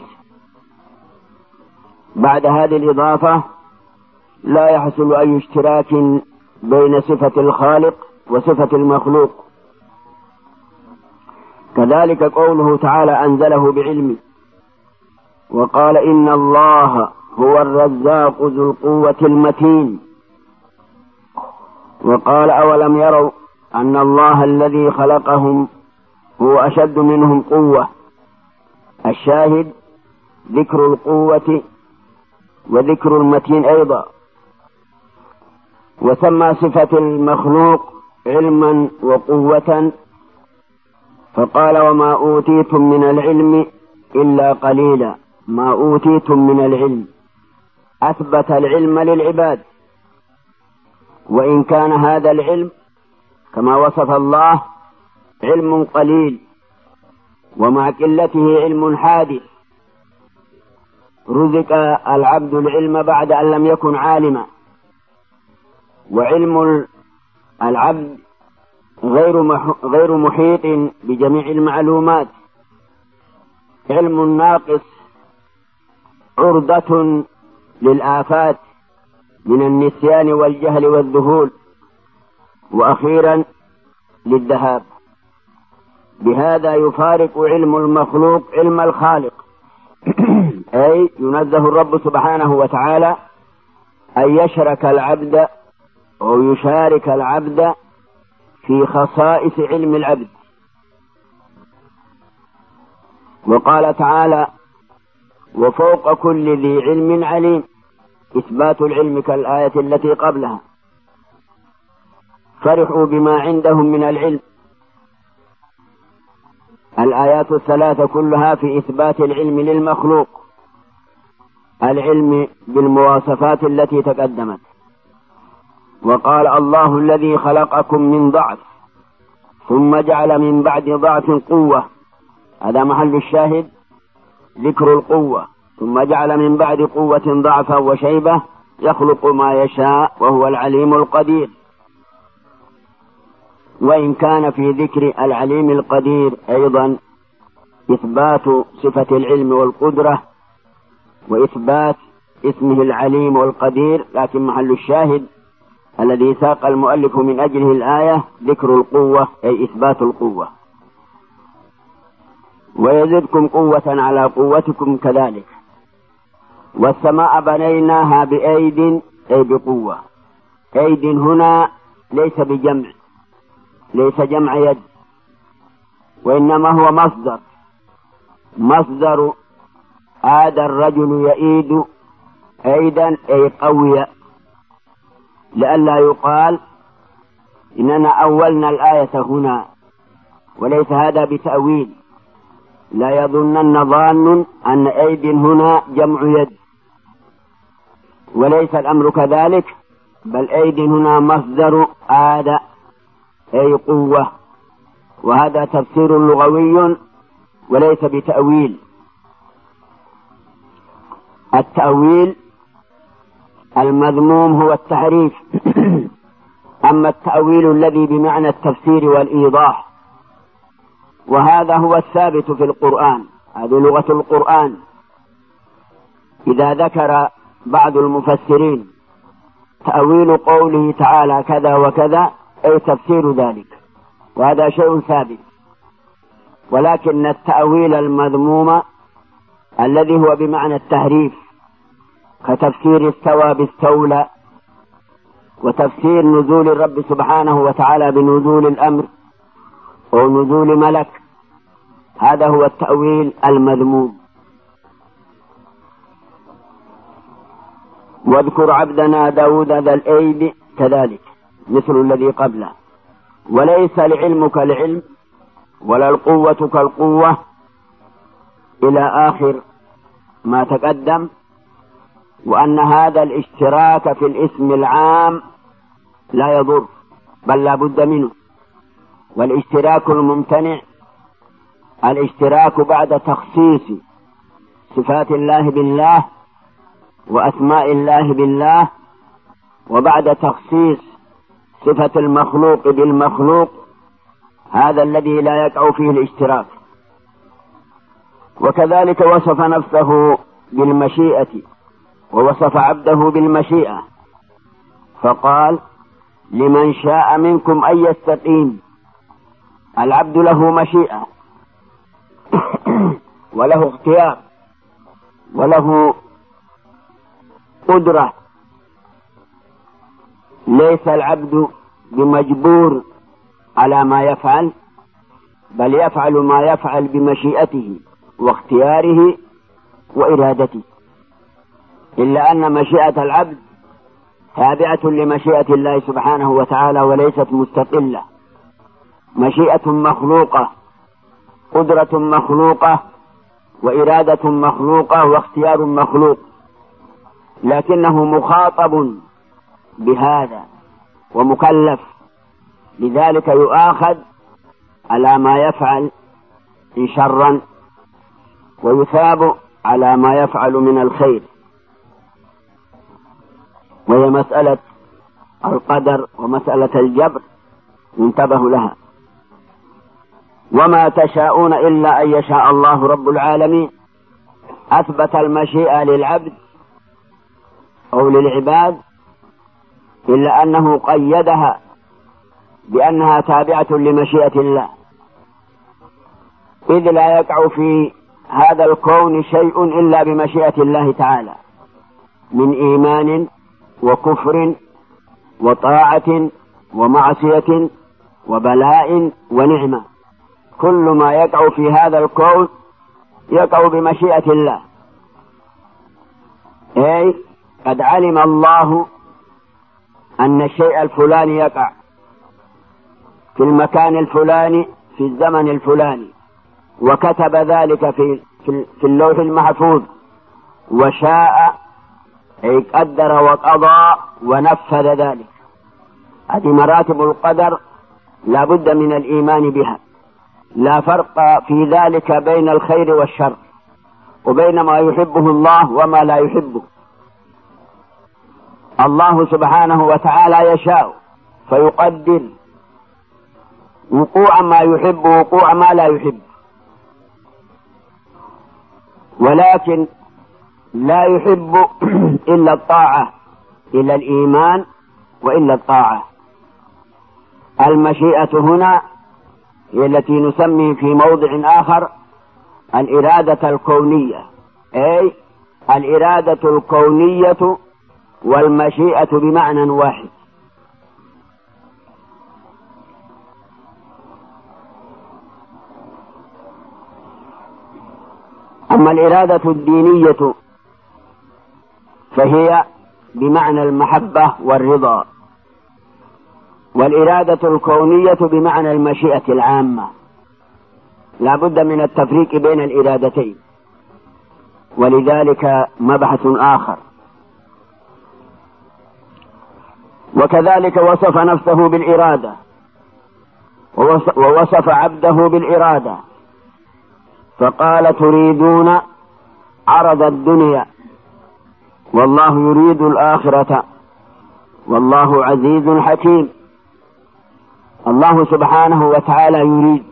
بعد هذه الإضافة لا يحصل أي اشتراك بين صفة الخالق وصفة المخلوق. كذلك قوله تعالى: أنزله بعلمه، وقال: إن الله هو الرزاق ذو القوة المتين. وقال: أولم يروا أن الله الذي خلقهم هو أشد منهم قوة. الشاهد ذكر القوة وذكر المتين أيضا. وسمى صفة المخلوق علما وقوة فقال وما أوتيتم من العلم إلا قليلا. ما أوتيتم من العلم أثبت العلم للعباد، وإن كان هذا العلم كما وصف الله علم قليل، ومع قلته علم حادث. رزق العبد العلم بعد أن لم يكن عالما، وعلم العبد غير محيط بجميع المعلومات. علم ناقص عرضة للآفات من النسيان والجهل والذهول، وأخيرا للذهاب. بهذا يفارق علم المخلوق علم الخالق، أي ينزه الرب سبحانه وتعالى أن يشرك العبد أو يشارك العبد في خصائص علم العبد. وقال تعالى وفوق كل ذي علم عليم، إثبات العلم كالآية التي قبلها. فرحوا بما عندهم من العلم. الآيات الثلاثة كلها في إثبات العلم للمخلوق، العلم بالمواصفات التي تقدمت. وقال الله الذي خلقكم من ضعف ثم جعل من بعد ضعف قوة، هذا محل الشاهد ذكر القوة. ثم جعل من بعد قوة ضعفا وشيبة يخلق ما يشاء وهو العليم القدير. وإن كان في ذكر العليم القدير أيضا إثبات صفة العلم والقدرة وإثبات اسمه العليم والقدير، لكن محل الشاهد الذي ساق المؤلف من أجله الآية ذكر القوة، أي إثبات القوة. ويزدكم قوة على قوتكم كذلك. والسماء بنيناها بأيد، أي بقوة. أيد هنا ليس بجمع، ليس جمع يد، وإنما هو مصدر. مصدر عاد الرجل يئيد أيدا، أي قوية، لئلا يقال إننا أولنا الآية هنا، وليس هذا بتأويل. لا يظنن ظان أن أيد هنا جمع يد، وليس الأمر كذلك، بل أيد هنا مصدر عاد، أي قوة. وهذا تفسير لغوي وليس بتأويل. التأويل المذموم هو التحريف، أما التأويل الذي بمعنى التفسير والإيضاح، وهذا هو الثابت في القرآن، هذه لغة القرآن. إذا ذكر بعض المفسرين تأويل قوله تعالى كذا وكذا، أي تفسير ذلك، وهذا شيء ثابت. ولكن التأويل المذموم الذي هو بمعنى التحريف، كتفسير استوى باستولى، وتفسير نزول الرب سبحانه وتعالى بنزول الأمر أو نزول ملك، هذا هو التأويل المذموم. واذكر عبدنا داود ذا الأيد كذلك، مثل الذي قبله. وليس العلم كالعلم ولا القوة كالقوة إلى آخر ما تقدم. وأن هذا الاشتراك في الاسم العام لا يضر، بل لا بد منه. والاشتراك الممتنع الاشتراك بعد تخصيص صفات الله بالله وأسماء الله بالله، وبعد تخصيص صفة المخلوق بالمخلوق، هذا الذي لا يقع فيه الاشتراك. وكذلك وصف نفسه بالمشيئة ووصف عبده بالمشيئة، فقال لمن شاء منكم أن يستقيم. العبد له مشيئة وله اختيار وله قدرة، ليس العبد بمجبور على ما يفعل، بل يفعل ما يفعل بمشيئته واختياره وإرادته، إلا أن مشيئة العبد تابعة لمشيئة الله سبحانه وتعالى وليست مستقلة. مشيئة مخلوقة قدرة مخلوقة وإرادة مخلوقة واختيار مخلوق، لكنه مخاطب بهذا ومكلف، لذلك يؤاخذ على ما يفعل إن شرا ويثاب على ما يفعل من الخير. وهي مسألة القدر ومسألة الجبر ينتبه لها. وما تشاءون إلا أن يشاء الله رب العالمين. أثبت المشيئة للعبد أو للعباد، إلا أنه قيدها بأنها تابعة لمشيئة الله، إذ لا يقع في هذا الكون شيء إلا بمشيئة الله تعالى من إيمان وكفر وطاعة ومعصية وبلاء ونعمة. كل ما يقع في هذا الكون يقع بمشيئة الله، أي قد علم الله أن الشيء الفلاني يقع في المكان الفلاني في الزمن الفلاني، وكتب ذلك في في اللوح المحفوظ، وشاء أي قدر وقضى ونفذ ذلك. هذه مراتب القدر لا بد من الإيمان بها. لا فرق في ذلك بين الخير والشر، وبين ما يحبه الله وما لا يحبه. الله سبحانه وتعالى يشاء فيقدر وقوع ما يحب ووقوع ما لا يحب، ولكن لا يحب إلا الطاعة، إلا الإيمان وإلا الطاعة. المشيئة هنا هي التي نسمي في موضع آخر الإرادة الكونية، أي الإرادة الكونية والمشيئة بمعنى واحد. أما الإرادة الدينية فهي بمعنى المحبة والرضا، والإرادة الكونية بمعنى المشيئة العامة. لا بد من التفريق بين الإرادتين، ولذلك مبحث آخر. وكذلك وصف نفسه بالإرادة ووصف عبده بالإرادة، فقال تريدون عرض الدنيا والله يريد الآخرة والله عزيز حكيم. الله سبحانه وتعالى يريد.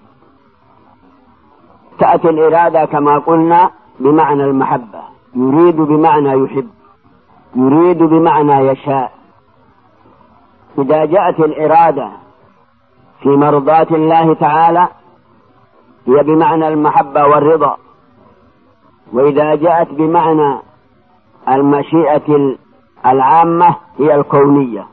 تأتي الإرادة كما قلنا بمعنى المحبة، يريد بمعنى يحب، يريد بمعنى يشاء. إذا جاءت الإرادة في مرضاة الله تعالى هي بمعنى المحبة والرضا، وإذا جاءت بمعنى المشيئة العامة هي الكونية.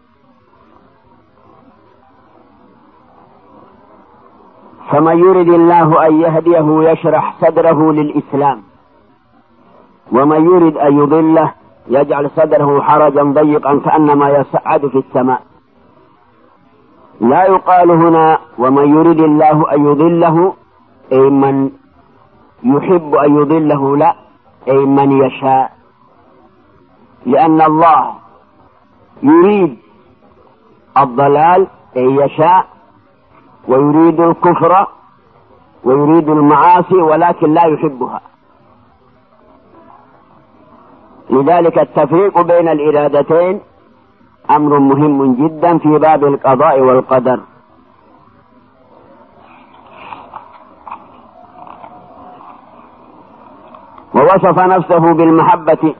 فمن يرد الله أن يهديه يشرح صدره للإسلام، ومن يرد أن يضله يجعل صدره حرجا ضيقا كأنما يصعد في السماء. لا يقال هنا ومن يرد الله أن يضله أي من يحب أن يضله، لا، أي من يشاء، لأن الله يريد الضلال أي يشاء، ويريد الكفر ويريد المعاصي ولكن لا يحبها. لذلك التفريق بين الإرادتين أمر مهم جدا في باب القضاء والقدر. ووصف نفسه بالمحبة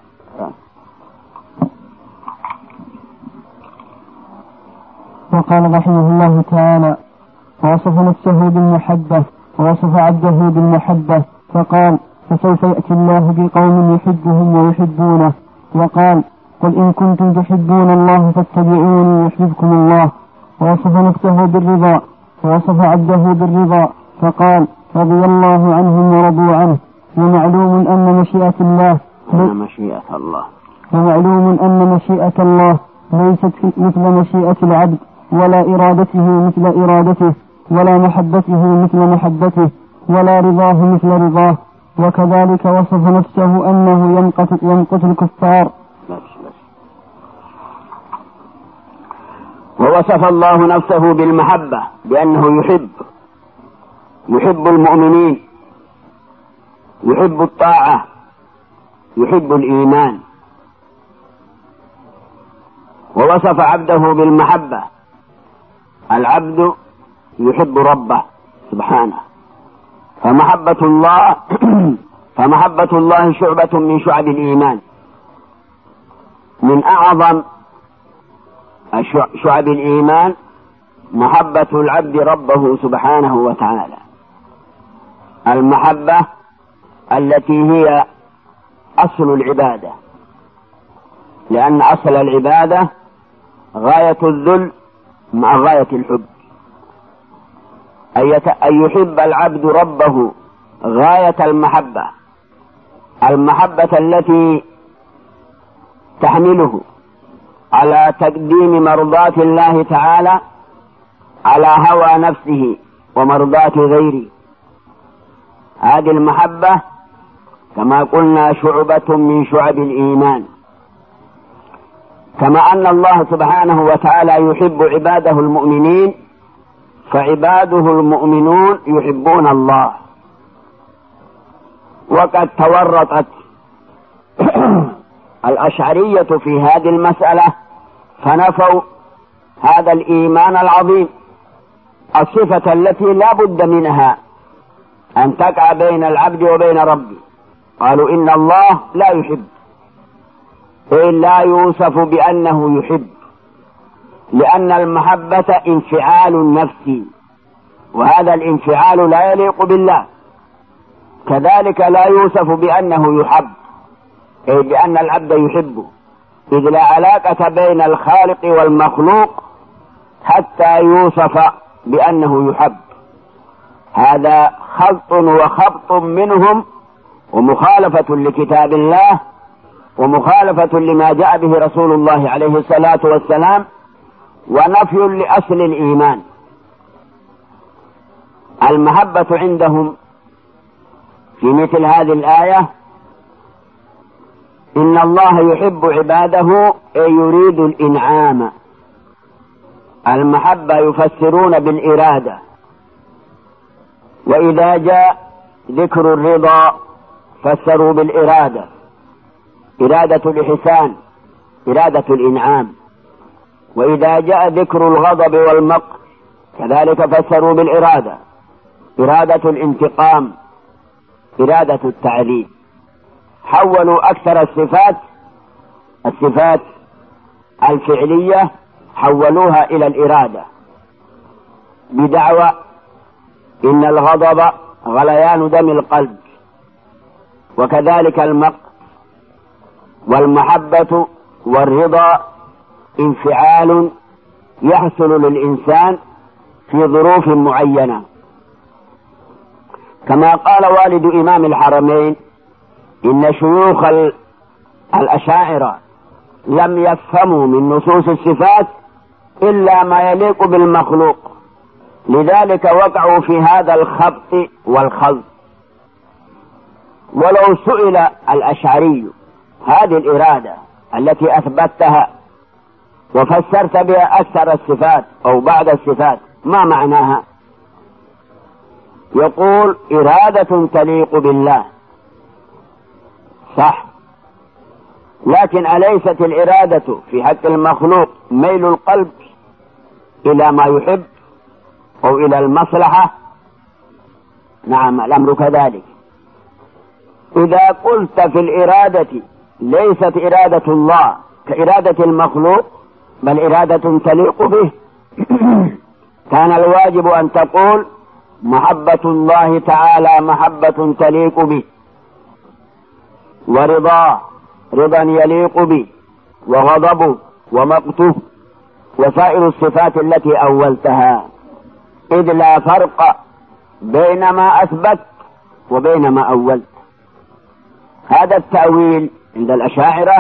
وقال رحمه الله تعالى ووصف نفسه بالمحبة ووصف عبده بالمحبة، فقال فسوف يأتي الله بقوم يحبهم ويحبونه، وقال قل إن كنتم تحبون الله فاتبعوني يحببكم الله. ووصف نفسه بالرضا ووصف عبده بالرضا، فقال رضي الله عنهم ورضوا عنه. ومعلوم أن مشيئة الله مشيئة الله ومعلوم أن مشيئة الله ليست مثل مشيئة العبد ولا إرادته مثل إرادته، ولا محبته مثل محبته ولا رضاه مثل رضاه. وكذلك وصف نفسه أنه ينقت, ينقت الكفار. ووصف الله نفسه بالمحبة بأنه يحب يحب المؤمنين، يحب الطاعة، يحب الإيمان. ووصف عبده بالمحبة، العبد يحب ربه سبحانه، فمحبة الله فمحبة الله شعبة من شعب الإيمان، من أعظم شعب الإيمان محبة العبد ربه سبحانه وتعالى، المحبة التي هي أصل العبادة، لأن أصل العبادة غاية الذل مع غاية الحب، أن يحب العبد ربه غاية المحبة، المحبة التي تحمله على تقديم مرضاة الله تعالى على هوى نفسه ومرضاة غيره. هذه المحبة كما قلنا شعبة من شعب الإيمان، كما أن الله سبحانه وتعالى يحب عباده المؤمنين، فعباده المؤمنون يحبون الله. وقد تورطت الأشعرية في هذه المسألة فنفوا هذا الإيمان العظيم، الصفة التي لا بد منها أن تقع بين العبد وبين ربه. قالوا إن الله لا يحب، إن لا يوصف بأنه يحب، لأن المحبة انفعال نفسي، وهذا الانفعال لا يليق بالله. كذلك لا يوصف بأنه يحب، أي بأن العبد يحبه، إذ لا علاقة بين الخالق والمخلوق حتى يوصف بأنه يحب. هذا خلط وخبط منهم، ومخالفة لكتاب الله، ومخالفة لما جاء به رسول الله عليه الصلاة والسلام، ونفي لأصل الإيمان. المحبة عندهم في مثل هذه الآية إن الله يحب عباده أي يريد الإنعام. المحبة يفسرون بالإرادة، وإذا جاء ذكر الرضا فسروا بالإرادة، إرادة الإحسان، إرادة الإنعام. وإذا جاء ذكر الغضب والمقت كذلك فسروا بالإرادة، إرادة الانتقام، إرادة التعذيب. حولوا أكثر الصفات الصفات الفعلية حولوها إلى الإرادة، بدعوى إن الغضب غليان دم القلب، وكذلك المقت. والمحبة والرضا انفعال يحصل للإنسان في ظروف معينة، كما قال والد إمام الحرمين إن شيوخ الأشاعرة لم يفهموا من نصوص الصفات إلا ما يليق بالمخلوق، لذلك وقعوا في هذا الخبط والخلط. ولو سئل الأشعري هذه الإرادة التي أثبتها وفسرت بها أكثر الصفات أو بعض الصفات ما معناها؟ يقول إرادة تليق بالله، صح، لكن أليست الإرادة في حق المخلوق ميل القلب إلى ما يحب أو إلى المصلحة؟ نعم الأمر كذلك. إذا قلت في الإرادة ليست إرادة الله كإرادة المخلوق بل إرادة تليق به، كان الواجب أن تقول محبة الله تعالى محبة تليق به، ورضاه رضا يليق به، وغضبه ومقته وسائر الصفات التي أولتها، إذ لا فرق بين ما أثبت وبين ما أولت. هذا التأويل عند الأشاعرة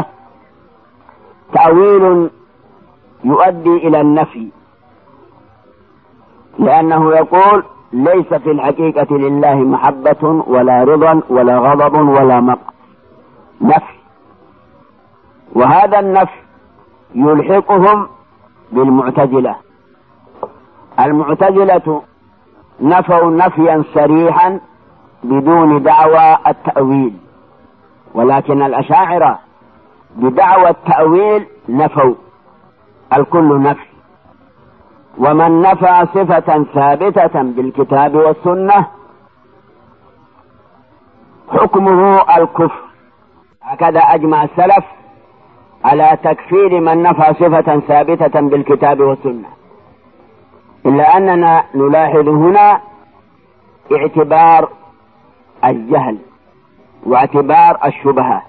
تأويل يؤدي إلى النفي، لأنه يقول ليس في الحقيقة لله محبة ولا رضا ولا غضب ولا مقت، نفي. وهذا النفي يلحقهم بالمعتزلة. المعتزلة نفوا نفيا صريحا بدون دعوى التأويل، ولكن الأشاعرة بدعوى التأويل نفوا الكل نفي. ومن نفى صفة ثابتة بالكتاب والسنة حكمه الكفر. هكذا أجمع السلف على تكفير من نفى صفة ثابتة بالكتاب والسنة، إلا أننا نلاحظ هنا اعتبار الجهل واعتبار الشبهة.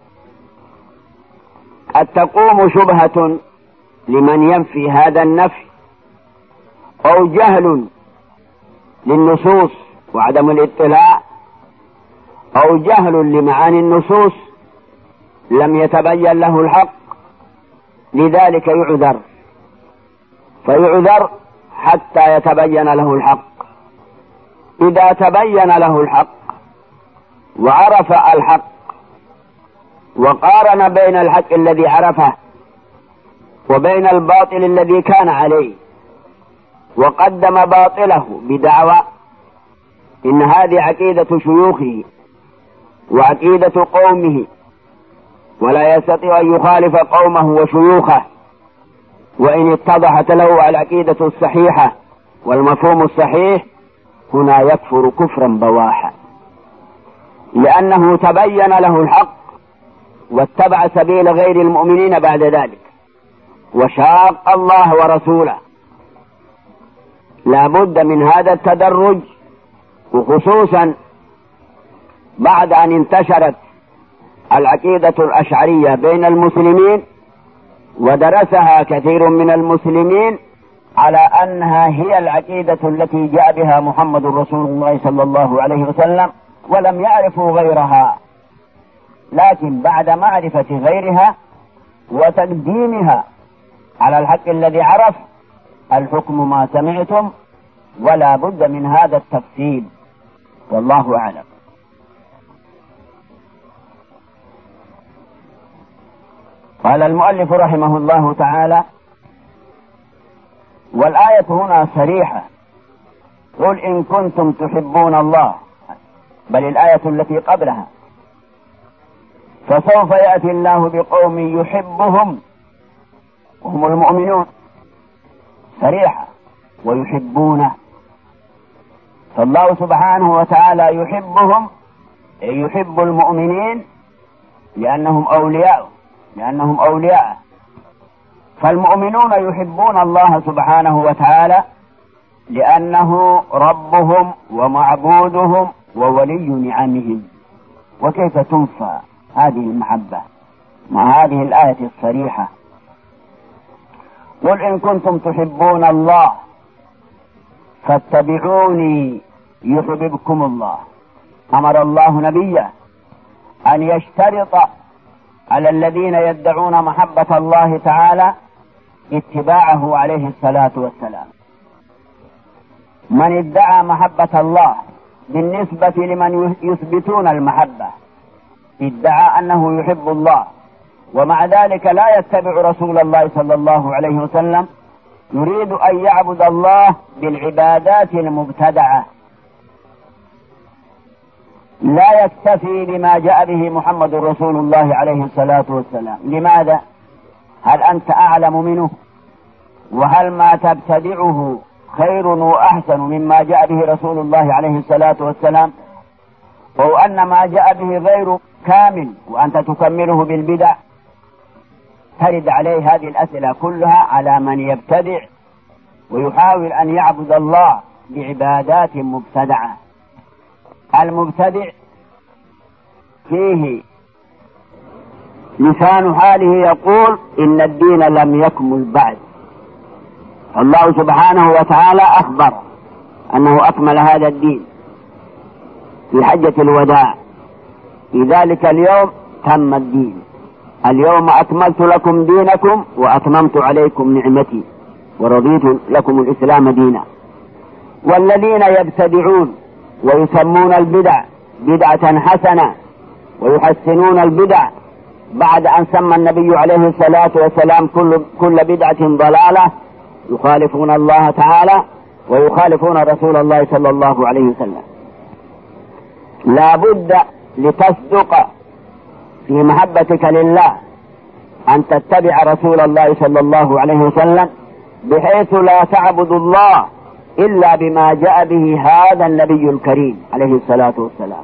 قد تقوم شبهة لمن ينفي هذا النفي، أو جهل للنصوص وعدم الاطلاع، أو جهل لمعاني النصوص لم يتبين له الحق، لذلك يعذر، فيعذر حتى يتبين له الحق. إذا تبين له الحق وعرف الحق وقارن بين الحق الذي عرفه وبين الباطل الذي كان عليه، وقدم باطله بدعوى إن هذه عقيدة شيوخه وعقيدة قومه، ولا يستطيع أن يخالف قومه وشيوخه، وإن اتضحت له العقيدة الصحيحة والمفهوم الصحيح، هنا يكفر كفرا بواحا، لأنه تبين له الحق واتبع سبيل غير المؤمنين بعد ذلك وشاق الله ورسوله. لا بد من هذا التدرج، وخصوصا بعد أن انتشرت العقيدة الأشعرية بين المسلمين ودرسها كثير من المسلمين على أنها هي العقيدة التي جاء بها محمد رسول الله صلى الله عليه وسلم، ولم يعرفوا غيرها. لكن بعد معرفة غيرها وتقديمها على الحق الذي عرف، الحكم ما سمعتم، ولا بد من هذا التفصيل، والله أعلم. قال المؤلف رحمه الله تعالى: والآية هنا صريحة، قل إن كنتم تحبون الله، بل الآية التي قبلها: فسوف يأتي الله بقوم يحبهم وهم المؤمنون، صريحة ويحبونه. فالله سبحانه وتعالى يحبهم، يحب المؤمنين لأنهم أولياء لأنهم أولياء فالمؤمنون يحبون الله سبحانه وتعالى لأنه ربهم ومعبودهم وولي نعمهم. وكيف تنفى هذه المحبة مع هذه الآية الصريحة؟ قل إن كنتم تحبون الله فاتبعوني يحببكم الله. أمر الله نبيه أن يشترط على الذين يدعون محبة الله تعالى اتباعه عليه الصلاة والسلام. من ادعى محبة الله بالنسبة لمن يثبتون المحبة ادعى أنه يحب الله، ومع ذلك لا يتبع رسول الله صلى الله عليه وسلم، يريد أن يعبد الله بالعبادات المبتدعة، لا يكتفي بما جاء به محمد رسول الله عليه الصلاة والسلام. لماذا؟ هل أنت أعلم منه؟ وهل ما تبتدعه خير وأحسن مما جاء به رسول الله عليه الصلاة والسلام؟ أو أن ما جاء به غير كامل وأنت تكمله بالبدع؟ ترد عليه هذه الأسئلة كلها على من يبتدع ويحاول أن يعبد الله بعبادات مبتدعة. المبتدع فيه لسان حاله يقول إن الدين لم يكمل بعد. الله سبحانه وتعالى أخبر أنه أكمل هذا الدين في حجة الوداع، في ذلك اليوم تم الدين، اليوم أكملت لكم دينكم وأتممت عليكم نعمتي ورضيت لكم الإسلام دينا. والذين يبتدعون ويسمون البدع بدعة حسنة ويحسنون البدع بعد أن سمى النبي عليه الصلاة والسلام كل, كل بدعة ضلالة يخالفون الله تعالى ويخالفون رسول الله صلى الله عليه وسلم. لا بد لتصدق في محبتك لله أن تتبع رسول الله صلى الله عليه وسلم بحيث لا تعبد الله إلا بما جاء به هذا النبي الكريم عليه الصلاة والسلام.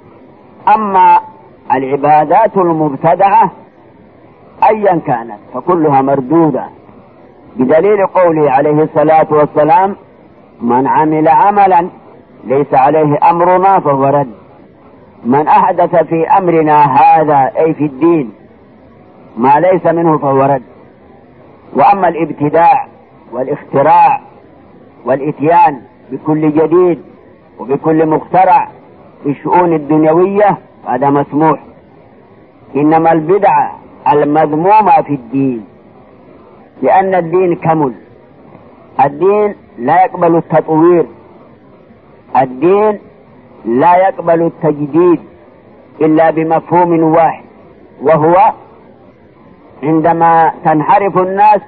أما العبادات المبتدعة أيا كانت فكلها مردودة بدليل قوله عليه الصلاة والسلام: من عمل عملا ليس عليه أمرنا فهو رد. من أحدث في أمرنا هذا أي في الدين ما ليس منه فهو رد. وأما الابتداع والاختراع والإتيان بكل جديد وبكل مخترع في الشؤون الدنيوية هذا مسموح. إنما البدع المذمومة في الدين، لأن الدين كمل، الدين لا يقبل التطوير، الدين لا يقبل التجديد إلا بمفهوم واحد، وهو عندما تنحرف الناس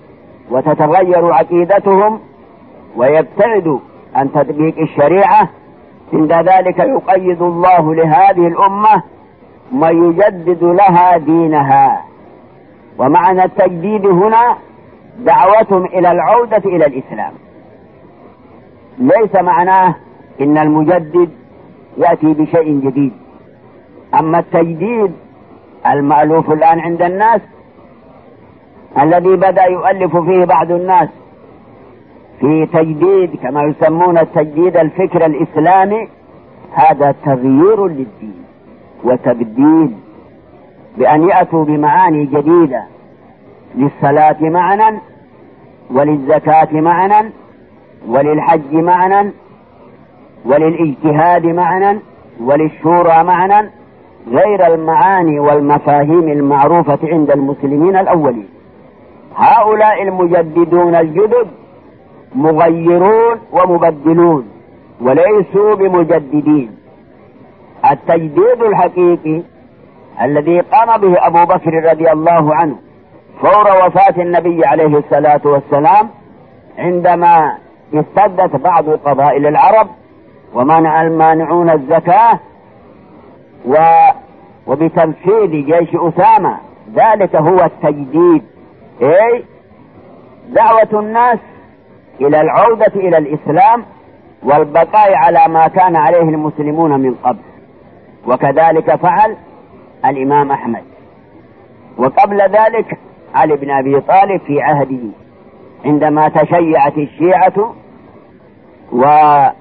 وتتغير عقيدتهم ويبتعدوا عن تطبيق الشريعة، عند ذلك يقيد الله لهذه الأمة ما يجدد لها دينها. ومعنى التجديد هنا دعوتهم إلى العودة إلى الإسلام، ليس معناه إن المجدد يأتي بشيء جديد. أما التجديد المألوف الآن عند الناس الذي بدأ يؤلف فيه بعض الناس في تجديد كما يسمون التجديد الفكر الإسلامي، هذا تغيير للدين وتبديل، بأن يأتوا بمعاني جديدة للصلاة معنى، وللزكاة معنى، وللحج معنى، وللاجتهاد معنى، وللشورى معنى، غير المعاني والمفاهيم المعروفة عند المسلمين الأولين. هؤلاء المجددون الجدد مغيرون ومبدلون وليسوا بمجددين. التجديد الحقيقي الذي قام به أبو بكر رضي الله عنه فور وفاة النبي عليه الصلاة والسلام، عندما استدت بعض قبائل العرب ومنع المانعون الزكاة و... وبتنفيذ جيش أسامة، ذلك هو التجديد، أي دعوة الناس إلى العودة إلى الإسلام والبقاء على ما كان عليه المسلمون من قبل. وكذلك فعل الإمام أحمد، وقبل ذلك علي بن أبي طالب في عهده عندما تشيعت الشيعة ورفضت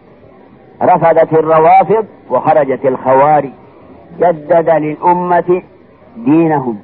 الروافض وخرجت الخوارج، جدد للأمة دينهم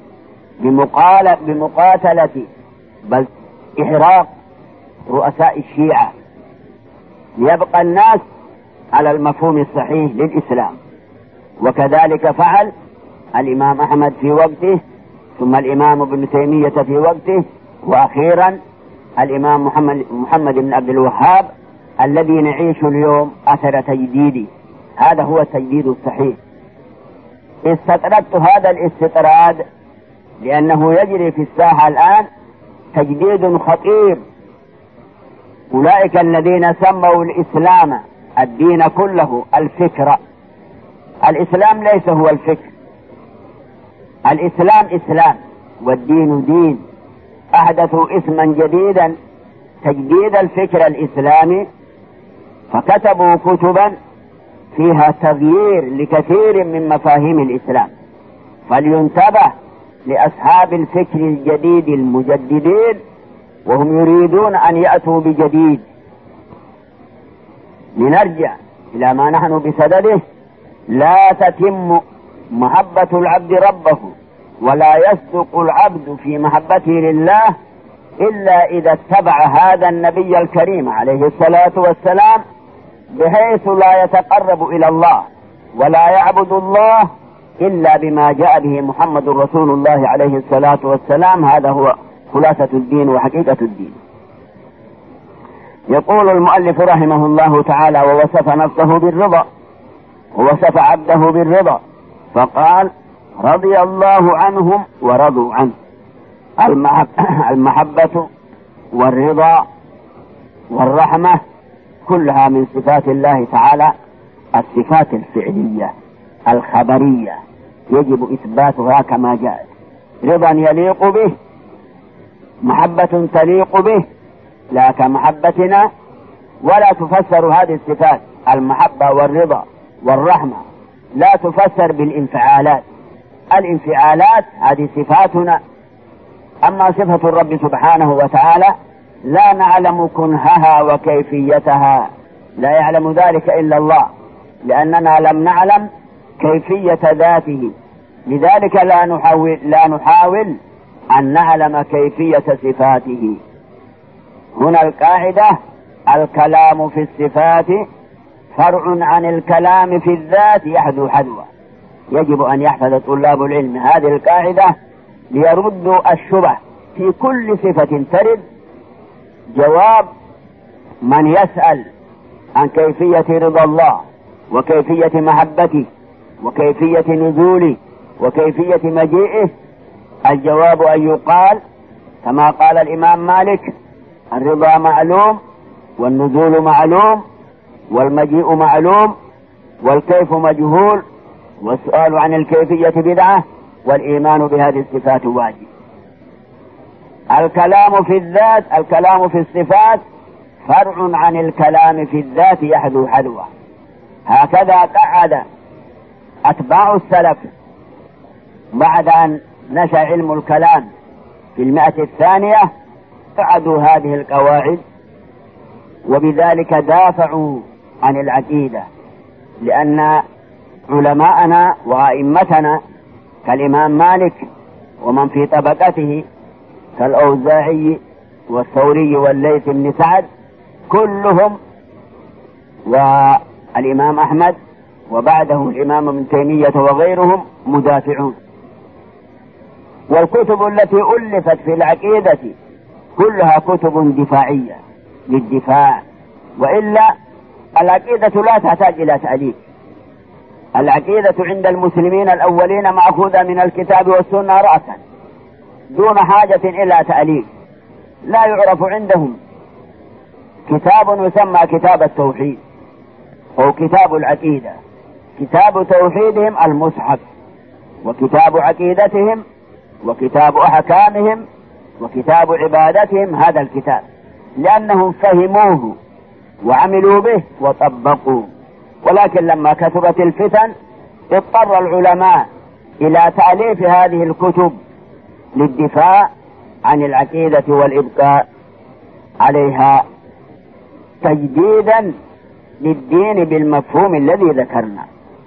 بمقاتلة بل إحراق رؤساء الشيعة ليبقى الناس على المفهوم الصحيح للإسلام. وكذلك فعل الإمام أحمد في وقته، ثم الإمام ابن تيمية في وقته، وأخيرا الإمام محمد, محمد بن عبد الوهاب الذي نعيش اليوم أثر تجديده. هذا هو التجديد الصحيح. استطردت هذا الاستطراد لأنه يجري في الساحة الآن تجديد خطير. أولئك الذين سموا الإسلام الدين كله الفكر، الإسلام ليس هو الفكر، الإسلام إسلام والدين دين. أحدثوا اسما جديدا تجديد الفكر الإسلامي، فكتبوا كتبا فيها تغيير لكثير من مفاهيم الإسلام. فلينتبه لأصحاب الفكر الجديد المجددين وهم يريدون أن يأتوا بجديد. لنرجع إلى ما نحن بصدده: لا تتم محبة العبد ربه ولا يصدق العبد في محبته لله إلا إذا اتبع هذا النبي الكريم عليه الصلاة والسلام، بحيث لا يتقرب إلى الله ولا يعبد الله إلا بما جاء به محمد رسول الله عليه الصلاة والسلام. هذا هو خلاصة الدين وحقيقة الدين. يقول المؤلف رحمه الله تعالى: ووصف نفسه بالرضا، ووصف عبده بالرضا، فقال: رضي الله عنهم ورضوا عنه. المحبة والرضا والرحمة كلها من صفات الله تعالى، الصفات الفعلية الخبرية يجب إثباتها كما جاءت. رضا يليق به، محبة تليق به لا كمحبتنا، ولا تفسر هذه الصفات المحبة والرضا والرحمة لا تفسر بالانفعالات. الانفعالات هذه صفاتنا، أما صفة الرب سبحانه وتعالى لا نعلم كنهها وكيفيتها، لا يعلم ذلك إلا الله، لأننا لم نعلم كيفية ذاته، لذلك لا نحاول, لا نحاول أن نعلم كيفية صفاته. هنا القاعدة: الكلام في الصفات فرع عن الكلام في الذات يحذو حذوه. يجب أن يحفظ طلاب العلم هذه القاعدة ليردوا الشبه في كل صفة ترد. جواب من يسأل عن كيفية رضا الله وكيفية محبته وكيفية نزوله وكيفية مجيئه، الجواب أن يقال كما قال الإمام مالك: الرضا معلوم، والنزول معلوم، والمجيء معلوم، والكيف مجهول، والسؤال عن الكيفية بدعة، والإيمان بهذه الصفات واجب. الكلام في الذات، الكلام في الصفات فرع عن الكلام في الذات يحذو حذوه. هكذا قعد أتباع السلف بعد أن نشأ علم الكلام في المئة الثانية، قعدوا هذه القواعد، وبذلك دافعوا عن العقيدة، لأن علماءنا وأئمتنا كالإمام مالك ومن في طبقته كالأوزاعي والثوري والليث بن سعد كلهم، والإمام أحمد وبعده الإمام ابن تيمية وغيرهم مدافعون. والكتب التي ألفت في العقيدة كلها كتب دفاعية للدفاع، وإلا العقيدة لا تحتاج إلى تأليف. العقيدة عند المسلمين الأولين مأخوذة من الكتاب والسنة رأسا دون حاجة إلى تأليف. لا يعرف عندهم كتاب يسمى كتاب التوحيد أو كتاب العقيدة. كتاب توحيدهم المصحف، وكتاب عقيدتهم، وكتاب أحكامهم، وكتاب عبادتهم هذا الكتاب، لأنهم فهموه وعملوا به وطبقوا. ولكن لما كثرت الفتن اضطر العلماء إلى تأليف هذه الكتب للدفاع عن العقيدة والإبقاء عليها تجديدا للدين بالمفهوم الذي ذكرنا.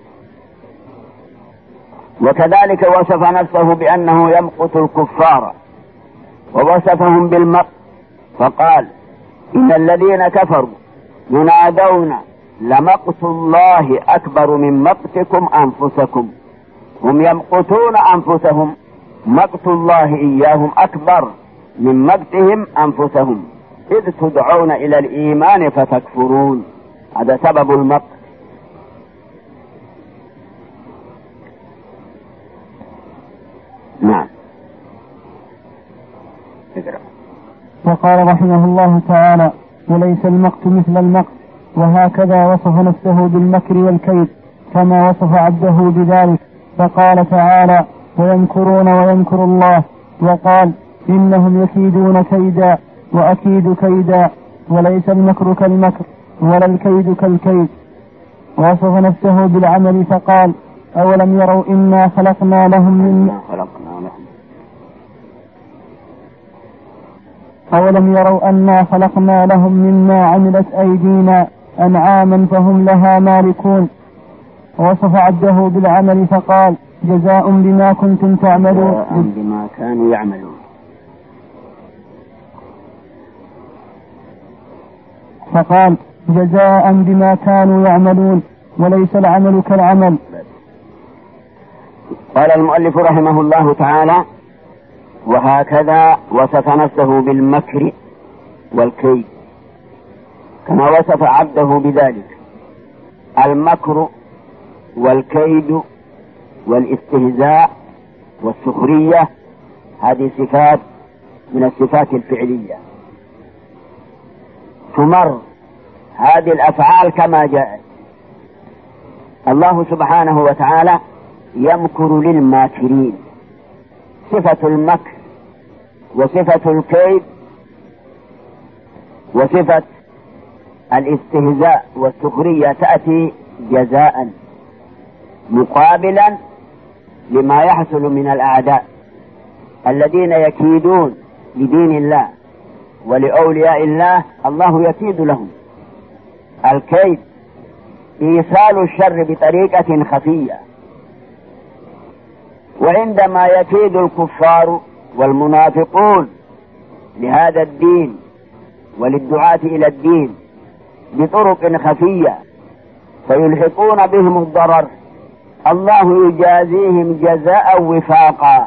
وكذلك وصف نفسه بأنه يمقت الكفار، ووصفهم بالمقت فقال: إن الذين كفروا ينادون لمقت الله أكبر من مقتكم أنفسكم. هم يمقتون أنفسهم، مقت الله إياهم أكبر من مقتهم أنفسهم، إذ تدعون إلى الإيمان فتكفرون. هذا سبب المقت. نعم. وقال رحمه الله تعالى: وليس المقت مثل المقت، وهكذا وصف نفسه بالمكر والكيد كما وصف عبده بذلك، فقال تعالى: ويمكرون ويمكر الله، وقال: إنهم يكيدون كيدا وأكيد كيدا، وليس المكر كالمكر ولا الكيد كالكيد. ووصف نفسه بالعمل فقال: أولم يروا إنا خلقنا لهم من أولم يروا أنا خلقنا لهم مما عملت أيدينا أنعاما فهم لها مالكون. ووصف عبده بالعمل فقال: جزاء بما كنتم تعملون بما كانوا يعملون. فقال: جزاء بما كانوا يعملون، وليس العمل كالعمل. قال المؤلف رحمه الله تعالى: وهكذا وصف نفسه بالمكر والكيد كما وصف عبده بذلك. المكر والكيد والاستهزاء والسخرية هذه صفات من الصفات الفعلية، تمر هذه الأفعال كما جاءت. الله سبحانه وتعالى يمكر للماكرين، صفة المكر وصفة الكيد وصفة الاستهزاء والسخرية تأتي جزاء مقابلا لما يحصل من الأعداء الذين يكيدون لدين الله ولأولياء الله. الله يكيد لهم. الكيد إيصال الشر بطريقة خفية، وعندما يكيد الكفار والمنافقون لهذا الدين وللدعاة إلى الدين بطرق خفية فيلحقون بهم الضرر، الله يجازيهم جزاء وفاقا،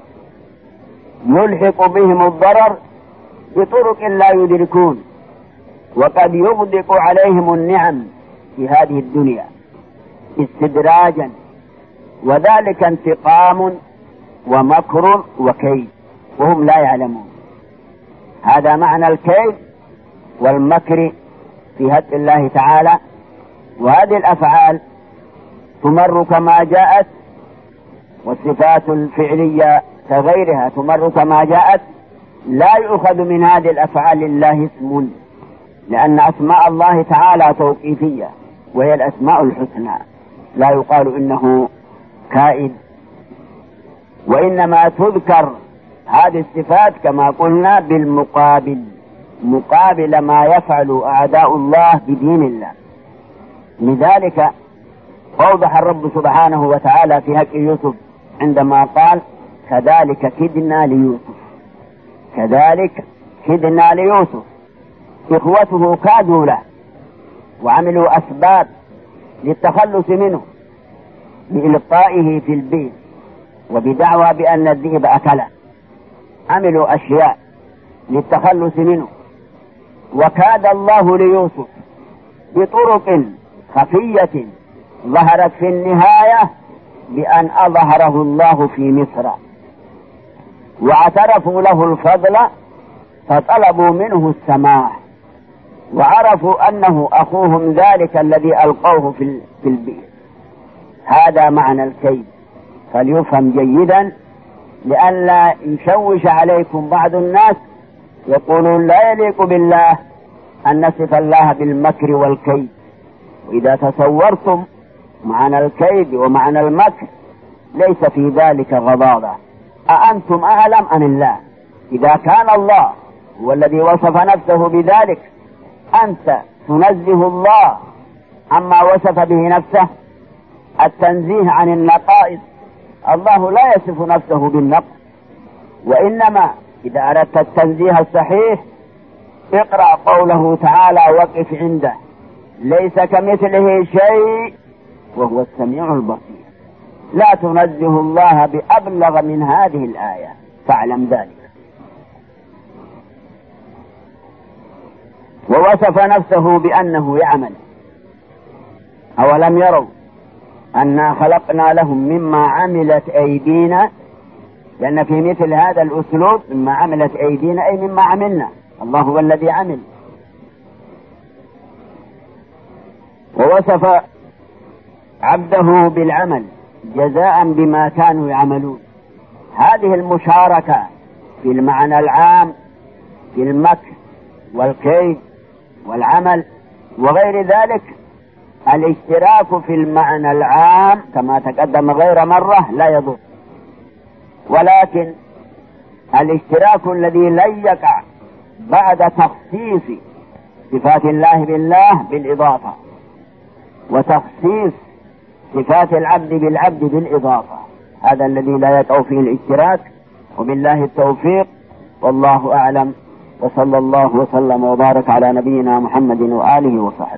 يلحق بهم الضرر بطرق لا يدركون، وقد يغدق عليهم النعم في هذه الدنيا استدراجا، وذلك انتقام ومكر وكيد وهم لا يعلمون. هذا معنى الكيد والمكر في حق الله تعالى. وهذه الأفعال تمر كما جاءت، والصفات الفعلية كغيرها تمر كما جاءت. لا يؤخذ من هذه الأفعال لله اسم، لأن أسماء الله تعالى توقيفية وهي الأسماء الحسنى، لا يقال إنه كائد، وإنما تذكر هذه الصفات كما قلنا بالمقابل، مقابل ما يفعل أعداء الله بدين الله. لذلك أوضح الرب سبحانه وتعالى في حق يوسف عندما قال كذلك كدنا ليوسف، كذلك كدنا ليوسف. إخوته كادوا له وعملوا أسباب للتخلص منه بإلقائه في البيت وبدعوى بأن الذئب أكله، عملوا أشياء للتخلص منه، وكاد الله ليوسف بطرق خفية ظهرت في النهاية بأن أظهره الله في مصر، واعترفوا له الفضل فطلبوا منه السماح، وعرفوا أنه أخوهم ذلك الذي ألقوه في البئر. هذا معنى الكيد، فليفهم جيدا لئلا يشوش عليكم بعض الناس يقولون لا يليق بالله أن نصف الله بالمكر والكيد. وإذا تصورتم معنى الكيد ومعنى المكر ليس في ذلك غضاضة. أأنتم أعلم عن الله؟ إذا كان الله هو الذي وصف نفسه بذلك، أنت تنزه الله عما وصف به نفسه. التنزيه عن النقائص، الله لا يصف نفسه بالنقص، وإنما إذا أردت التنزيه الصحيح اقرأ قوله تعالى وقف عنده ليس كمثله شيء وهو السميع البصير. لا تنزه الله بأبلغ من هذه الآية، فاعلم ذلك. ووصف نفسه بأنه يعمل. أولم يروا أنا خلقنا لهم مما عملت أيدينا، لأن في مثل هذا الأسلوب مما عملت أيدينا أي مما عملنا، الله هو الذي عمل. ووصف عبده بالعمل جزاء بما كانوا يعملون. هذه المشاركة في المعنى العام في المكر والكيد والعمل وغير ذلك، الاشتراك في المعنى العام كما تقدم غير مرة لا يضر، ولكن الاشتراك الذي لن يقع بعد تخصيص صفات الله بالله بالإضافة، وتخصيص صفات العبد بالعبد بالإضافة، هذا الذي لا يقع فيه الاشتراك. وبالله التوفيق، والله أعلم، وصلى الله وسلم وبارك على نبينا محمد وآله وصحبه.